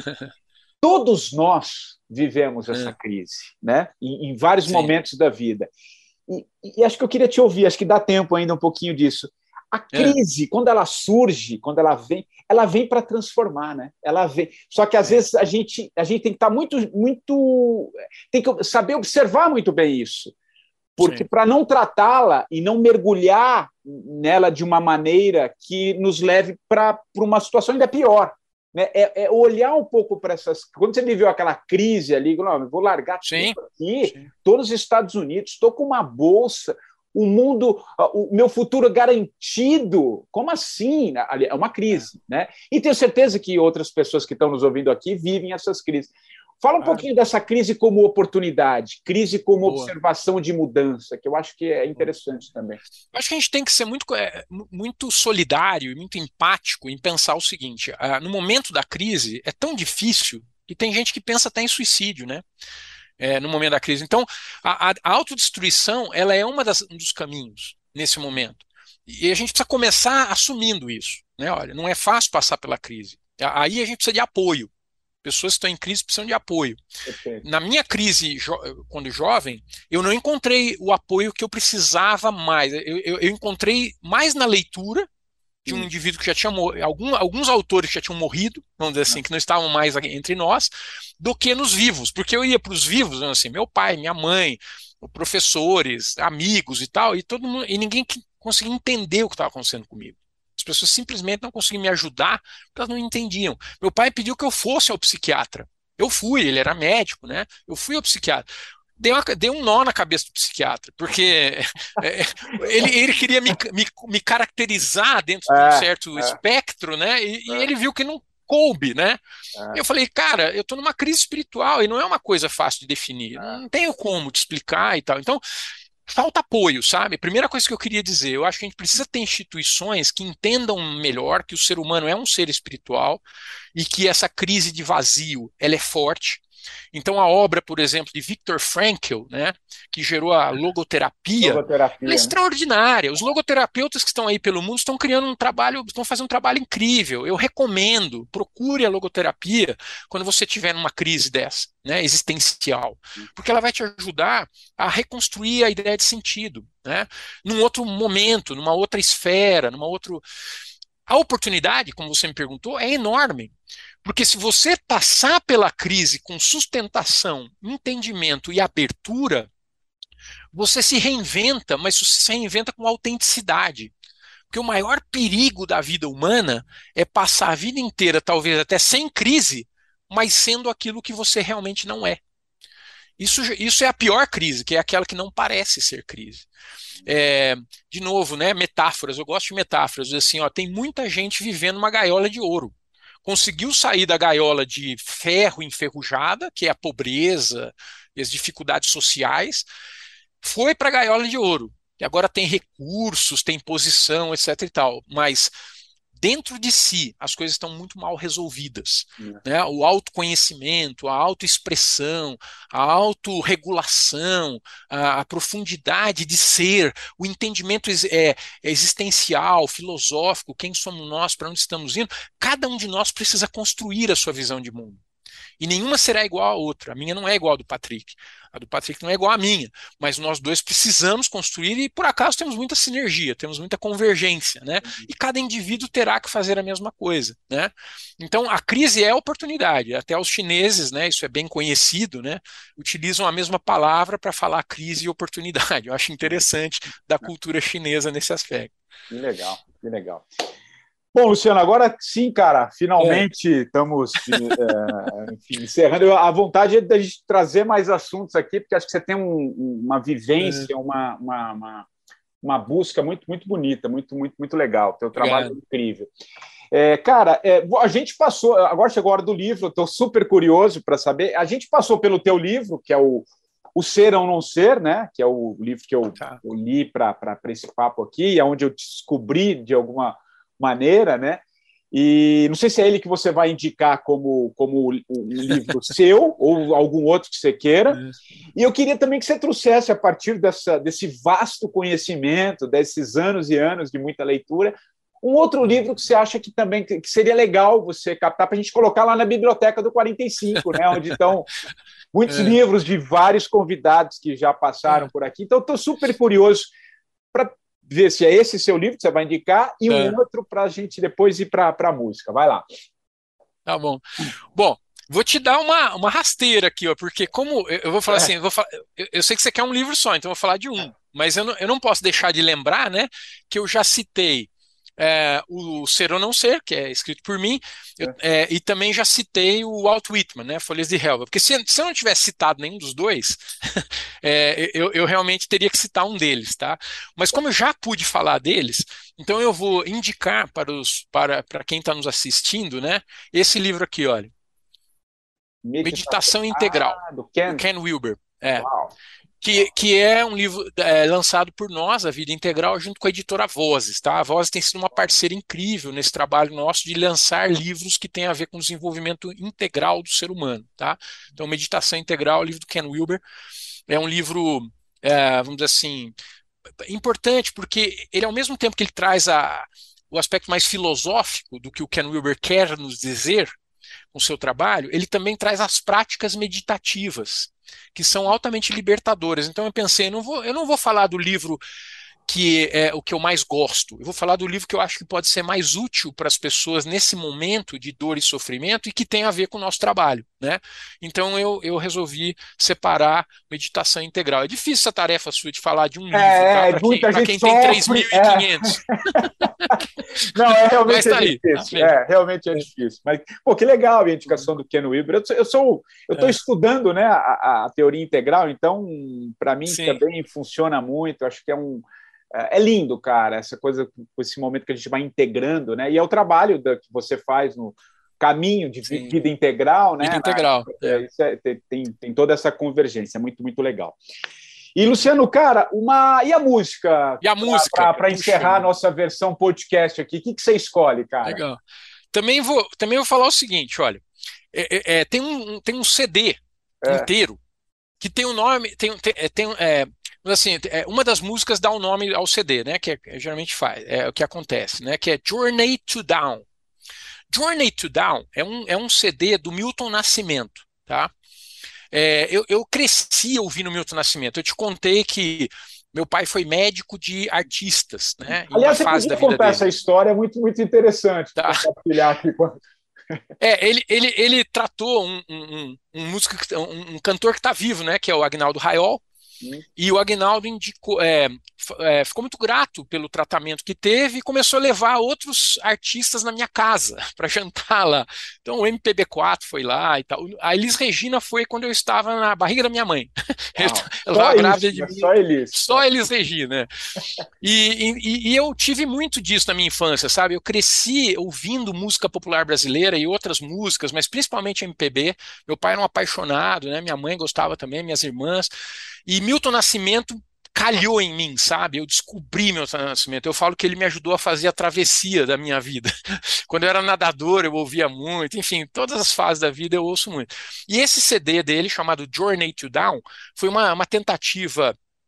todos nós vivemos essa é. crise, né, em, em vários Sim. momentos da vida. E, e acho que eu queria te ouvir, acho que dá tempo ainda um pouquinho disso. A crise, é. quando ela surge, quando ela vem, ela vem para transformar, né? Ela vem. Só que às é. vezes a gente, a gente tem que estar muito, muito, tem que saber observar muito bem isso, porque para não tratá-la e não mergulhar nela de uma maneira que nos leve para uma situação ainda pior, né? É, é olhar um pouco para essas. Quando você viveu aquela crise ali, não, vou largar tudo aqui, Sim. estou nos Estados Unidos, estou com uma bolsa. O mundo, o meu futuro garantido, como assim? É uma crise, é. né? E tenho certeza que outras pessoas que estão nos ouvindo aqui vivem essas crises. Fala um claro. pouquinho dessa crise como oportunidade, crise como Boa. observação de mudança, que eu acho que é interessante Boa. também. Eu acho que a gente tem que ser muito, é, muito solidário e muito empático em pensar o seguinte, uh, no momento da crise é tão difícil que tem gente que pensa até em suicídio, né? É, no momento da crise. Então, a, a autodestruição ela é uma das, um dos caminhos nesse momento. E a gente precisa começar assumindo isso. Né? Olha, não é fácil passar pela crise. Aí a gente precisa de apoio. Pessoas que estão em crise precisam de apoio. Okay. Na minha crise, jo quando jovem, eu não encontrei o apoio que eu precisava mais. Eu, eu, eu encontrei mais na leitura de um indivíduo que já tinha morrido, algum, alguns autores que já tinham morrido, vamos dizer assim, que não estavam mais entre nós, do que nos vivos, porque eu ia para os vivos, assim, meu pai, minha mãe, professores, amigos e tal, e todo mundo, e ninguém conseguia entender o que estava acontecendo comigo. As pessoas simplesmente não conseguiam me ajudar, porque elas não entendiam. Meu pai pediu que eu fosse ao psiquiatra. Eu fui, ele era médico, né? Eu fui ao psiquiatra. Dei, uma, dei um nó na cabeça do psiquiatra, porque é, ele, ele queria me, me, me caracterizar dentro é, de um certo é. espectro, né? E, é. e ele viu que não coube, né? É. Eu falei, cara, eu tô numa crise espiritual e não é uma coisa fácil de definir, é. não tenho como te explicar e tal. Então, falta apoio, sabe? Primeira coisa que eu queria dizer, eu acho que a gente precisa ter instituições que entendam melhor que o ser humano é um ser espiritual e que essa crise de vazio, ela é forte. Então a obra, por exemplo, de Viktor Frankl, né, que gerou a logoterapia, logoterapia ela é né? extraordinária. Os logoterapeutas que estão aí pelo mundo estão criando um trabalho, estão fazendo um trabalho incrível. Eu recomendo, procure a logoterapia quando você tiver numa crise dessa, né, existencial, porque ela vai te ajudar a reconstruir a ideia de sentido, né, num outro momento, numa outra esfera, numa outro... A oportunidade, como você me perguntou, é enorme. Porque se você passar pela crise com sustentação, entendimento e abertura, você se reinventa, mas você se reinventa com autenticidade. Porque o maior perigo da vida humana é passar a vida inteira, talvez até sem crise, mas sendo aquilo que você realmente não é. Isso, isso é a pior crise, que é aquela que não parece ser crise. É, de novo, né, metáforas, eu gosto de metáforas, assim, ó, tem muita gente vivendo uma gaiola de ouro. Conseguiu sair da gaiola de ferro enferrujada, que é a pobreza e as dificuldades sociais, foi para a gaiola de ouro, que agora tem recursos, tem posição, etc e tal, mas dentro de si as coisas estão muito mal resolvidas, é. né? O autoconhecimento, a autoexpressão, a autorregulação, a, a profundidade de ser, o entendimento é, existencial, filosófico, quem somos nós, para onde estamos indo, cada um de nós precisa construir a sua visão de mundo. E nenhuma será igual à outra. A minha não é igual à do Patrick. A do Patrick não é igual à minha. Mas nós dois precisamos construir e, por acaso, temos muita sinergia, temos muita convergência, né? E cada indivíduo terá que fazer a mesma coisa, né? Então, a crise é oportunidade. Até os chineses, né, isso é bem conhecido, né, utilizam a mesma palavra para falar crise e oportunidade. Eu acho interessante da cultura chinesa nesse aspecto. Que legal, que legal. Bom, Luciano, agora sim, cara, finalmente é. estamos é, enfim, encerrando. A vontade é da gente trazer mais assuntos aqui, porque acho que você tem um, uma vivência, é. uma, uma, uma, uma busca muito, muito bonita, muito, muito, muito legal. Teu trabalho é incrível. É, cara, é, a gente passou, agora chegou a hora do livro, eu estou super curioso para saber. A gente passou pelo teu livro, que é o, o Ser ou Não Ser, né? Que é o livro que eu, tá. eu li para esse papo aqui, é onde eu descobri de alguma maneira, né? E não sei se é ele que você vai indicar como, como um livro seu ou algum outro que você queira. E eu queria também que você trouxesse, a partir dessa, desse vasto conhecimento, desses anos e anos de muita leitura, um outro livro que você acha que também que seria legal você captar para a gente colocar lá na biblioteca do quarenta e cinco, né? Onde estão muitos é. livros de vários convidados que já passaram é. por aqui. Então, estou super curioso para ver se é esse seu livro que você vai indicar e um é. outro para a gente depois ir para a música. Vai lá. Tá bom. Bom, vou te dar uma, uma rasteira aqui, ó, porque como eu vou falar é. assim, eu, vou falar, eu, eu sei que você quer um livro só, então eu vou falar de um, mas eu não, eu não posso deixar de lembrar, né, que eu já citei É, o Ser ou Não Ser, que é escrito por mim, eu, é, e também já citei o Walt Whitman, né, Folhas de Helva, porque se, se eu não tivesse citado nenhum dos dois, é, eu, eu realmente teria que citar um deles, tá? Mas como eu já pude falar deles, então eu vou indicar para, os, para, para quem está nos assistindo, né, esse livro aqui, olha, Meditação Integral, ah, do Ken, do Ken Wilber. É. Uau. Que, que é um livro é, lançado por nós, a Vida Integral, junto com a editora Vozes, tá? A Vozes tem sido uma parceira incrível nesse trabalho nosso de lançar livros que têm a ver com o desenvolvimento integral do ser humano, tá? Então, Meditação Integral, o livro do Ken Wilber, é um livro, é, vamos dizer assim, importante, porque ele, ao mesmo tempo que ele traz a, o aspecto mais filosófico do que o Ken Wilber quer nos dizer com o seu trabalho, ele também traz as práticas meditativas, que são altamente libertadoras. Então eu pensei, eu não vou, eu não vou falar do livro que é o que eu mais gosto, eu vou falar do livro que eu acho que pode ser mais útil para as pessoas nesse momento de dor e sofrimento e que tem a ver com o nosso trabalho, né? Então eu, eu resolvi separar Meditação Integral. É difícil essa tarefa sua de falar de um livro, é, tá? Para quem, pra quem tem três mil e quinhentos. É. Não, é realmente tá é aí, difícil. Tá é, realmente é difícil. Mas, pô, que legal a indicação do Ken Wilber. Eu, eu sou, eu estou é. estudando, né, a, a teoria integral, então, para mim, Sim. também funciona muito. Acho que é um É lindo, cara, essa coisa, esse momento que a gente vai integrando, né? E é o trabalho da, que você faz no caminho de Sim. vida integral, né? Vida integral. É, é, tem, tem toda essa convergência, é muito, muito legal. E, Luciano, cara, uma... e a música? E a música? Para encerrar a nossa versão podcast aqui, o que, que você escolhe, cara? Legal. Também vou, também vou falar o seguinte, olha, é, é, tem, um, tem um C D é. inteiro que tem um nome, tem, tem, tem é, assim, uma das músicas dá um nome ao C D, né, que é, geralmente faz, é o que acontece, né, que é Journey to Down. Journey to Down é um, é um C D do Milton Nascimento, tá? É, eu, eu cresci ouvindo Milton Nascimento. Eu te contei que meu pai foi médico de artistas, né? Aliás, você podia contar essa história, é muito, muito interessante. Tá. Compartilhar aqui com... É, ele, ele, ele tratou um, um, um, músico, um, um cantor que está vivo, né? Que é o Agnaldo Raiol. Hum. E o Agnaldo indicou, é, é, ficou muito grato pelo tratamento que teve e começou a levar outros artistas na minha casa para jantar lá. Então o M P B quatro foi lá e tal. A Elis Regina foi quando eu estava na barriga da minha mãe. Ela estava grávida de mim. Só Elis. Só Elis Regina. E, e, e eu tive muito disso na minha infância, sabe? Eu cresci ouvindo música popular brasileira e outras músicas, mas principalmente M P B. Meu pai era um apaixonado, né? Minha mãe gostava também, minhas irmãs. E Milton Nascimento calhou em mim, sabe? Eu descobri Milton Nascimento. Eu falo que ele me ajudou a fazer a travessia da minha vida. Quando eu era nadador, eu ouvia muito. Enfim, todas as fases da vida eu ouço muito. E esse C D dele, chamado Journey to Down, foi uma, uma tentativa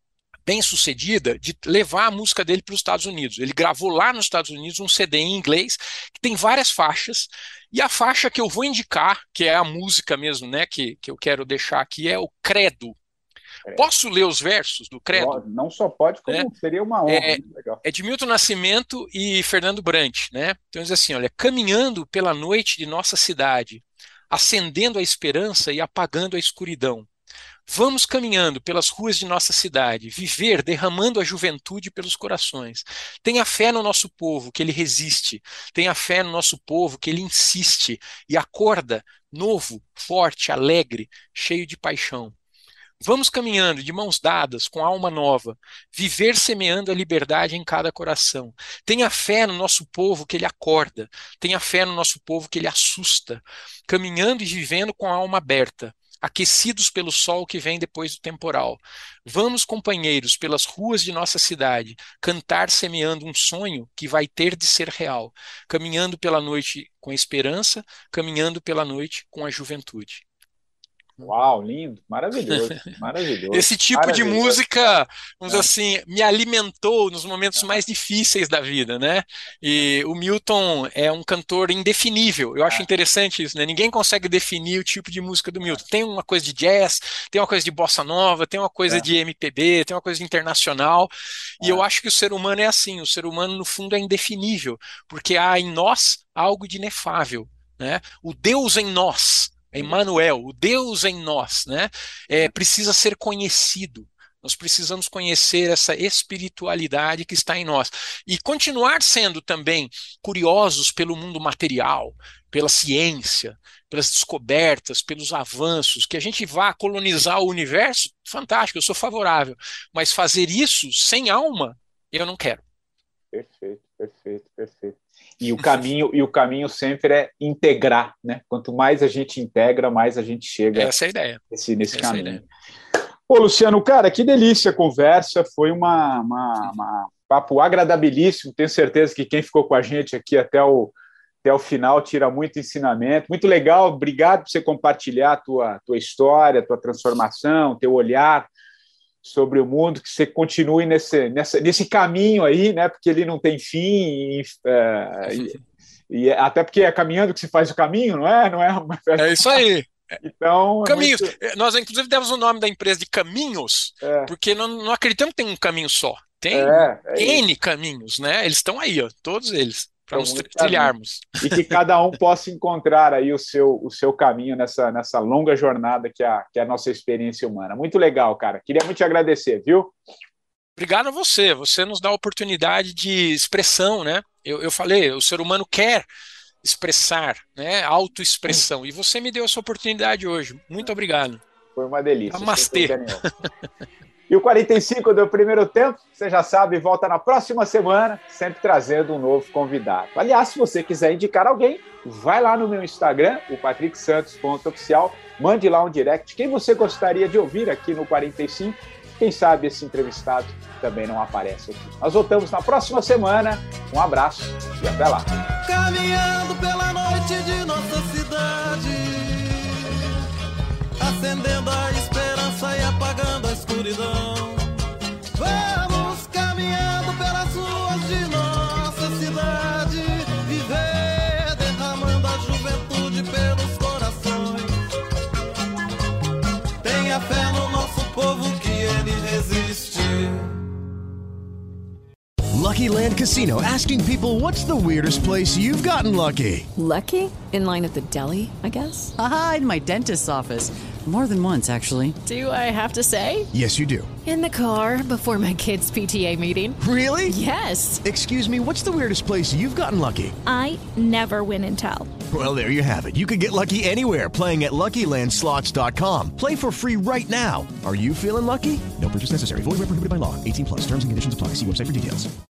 bem-sucedida de levar a música dele para os Estados Unidos. Ele gravou lá nos Estados Unidos um C D em inglês que tem várias faixas, e a faixa que eu vou indicar, que é a música mesmo, né, que, que eu quero deixar aqui, é o Credo. Posso ler os versos do Credo? Não só pode, como é, seria uma honra. É, é de Milton Nascimento e Fernando Brant, né? Então diz assim, olha, caminhando pela noite de nossa cidade, acendendo a esperança e apagando a escuridão. Vamos caminhando pelas ruas de nossa cidade, viver derramando a juventude pelos corações. Tenha fé no nosso povo, que ele resiste. Tenha fé no nosso povo, que ele insiste. E acorda, novo, forte, alegre, cheio de paixão. Vamos caminhando de mãos dadas, com alma nova, viver semeando a liberdade em cada coração. Tenha fé no nosso povo que ele acorda, tenha fé no nosso povo que ele assusta, caminhando e vivendo com a alma aberta, aquecidos pelo sol que vem depois do temporal. Vamos, companheiros, pelas ruas de nossa cidade, cantar semeando um sonho que vai ter de ser real, caminhando pela noite com esperança, caminhando pela noite com a juventude. Uau, lindo, maravilhoso, maravilhoso. Esse tipo maravilhoso. de música, vamos dizer assim, me alimentou nos momentos mais difíceis da vida, né? E o Milton é um cantor indefinível. Eu acho interessante isso, né? Ninguém consegue definir o tipo de música do Milton. Tem uma coisa de jazz, tem uma coisa de bossa nova, tem uma coisa é. de M P B, tem uma coisa de internacional. E é. eu acho que o ser humano é assim. O ser humano, no fundo, é indefinível, porque há em nós algo de inefável, né? O Deus em nós. Emmanuel, o Deus em nós, né, é, precisa ser conhecido. Nós precisamos conhecer essa espiritualidade que está em nós. E continuar sendo também curiosos pelo mundo material, pela ciência, pelas descobertas, pelos avanços, que a gente vá colonizar o universo, fantástico, eu sou favorável. Mas fazer isso sem alma, eu não quero. Perfeito, perfeito, perfeito. E o caminho, e o caminho sempre é integrar, né? Quanto mais a gente integra, mais a gente chega Essa é a ideia. nesse, nesse Essa caminho. é a ideia. Pô, Luciano, cara, que delícia a conversa, foi uma, uma, uma papo agradabilíssimo, tenho certeza que quem ficou com a gente aqui até o, até o final tira muito ensinamento, muito legal, obrigado por você compartilhar a tua, tua história, a tua transformação, teu olhar sobre o mundo, que você continue nesse, nessa, nesse caminho aí, né? Porque ele não tem fim, e, é, e, e até porque é caminhando que se faz o caminho, não é? Não é, é isso aí. Então, Caminhos. É muito... Nós, inclusive, demos o nome da empresa de Caminhos, é. porque não, não acreditamos que tem um caminho só. Tem é, é N isso. caminhos, né? Eles estão aí, ó, todos eles, para nos trilharmos. E que cada um possa encontrar aí o seu, o seu caminho nessa, nessa longa jornada que é, a, que é a nossa experiência humana. Muito legal, cara. Queria muito te agradecer, viu? Obrigado a você. Você nos dá a oportunidade de expressão, né? Eu, eu falei, o ser humano quer expressar, né? Autoexpressão. E você me deu essa oportunidade hoje. Muito obrigado. Foi uma delícia. Namastê. E o quarenta e cinco do primeiro tempo, você já sabe, volta na próxima semana, sempre trazendo um novo convidado. Aliás, se você quiser indicar alguém, vai lá no meu Instagram, o patrick santos ponto oficial, mande lá um direct. Quem você gostaria de ouvir aqui no quarenta e cinco? Quem sabe esse entrevistado também não aparece aqui. Nós voltamos na próxima semana. Um abraço e até lá. Caminhando pela noite de nossa cidade, acendendo a esperança e apagando a escuridão. Vamos caminhando pelas ruas de nossa cidade, viver derramando a juventude pelos corações. Tenha fé no nosso povo que ele resiste. Lucky Land Casino, asking people, what's the weirdest place you've gotten lucky? Lucky? In line at the deli, I guess? Aha, in my dentist's office. More than once, actually. Do I have to say? Yes, you do. In the car before my kids' P T A meeting. Really? Yes. Excuse me, what's the weirdest place you've gotten lucky? I never win and tell. Well, there you have it. You can get lucky anywhere, playing at lucky land slots dot com. Play for free right now. Are you feeling lucky? No purchase necessary. Void where prohibited by law. eighteen plus. Terms and conditions apply. See website for details.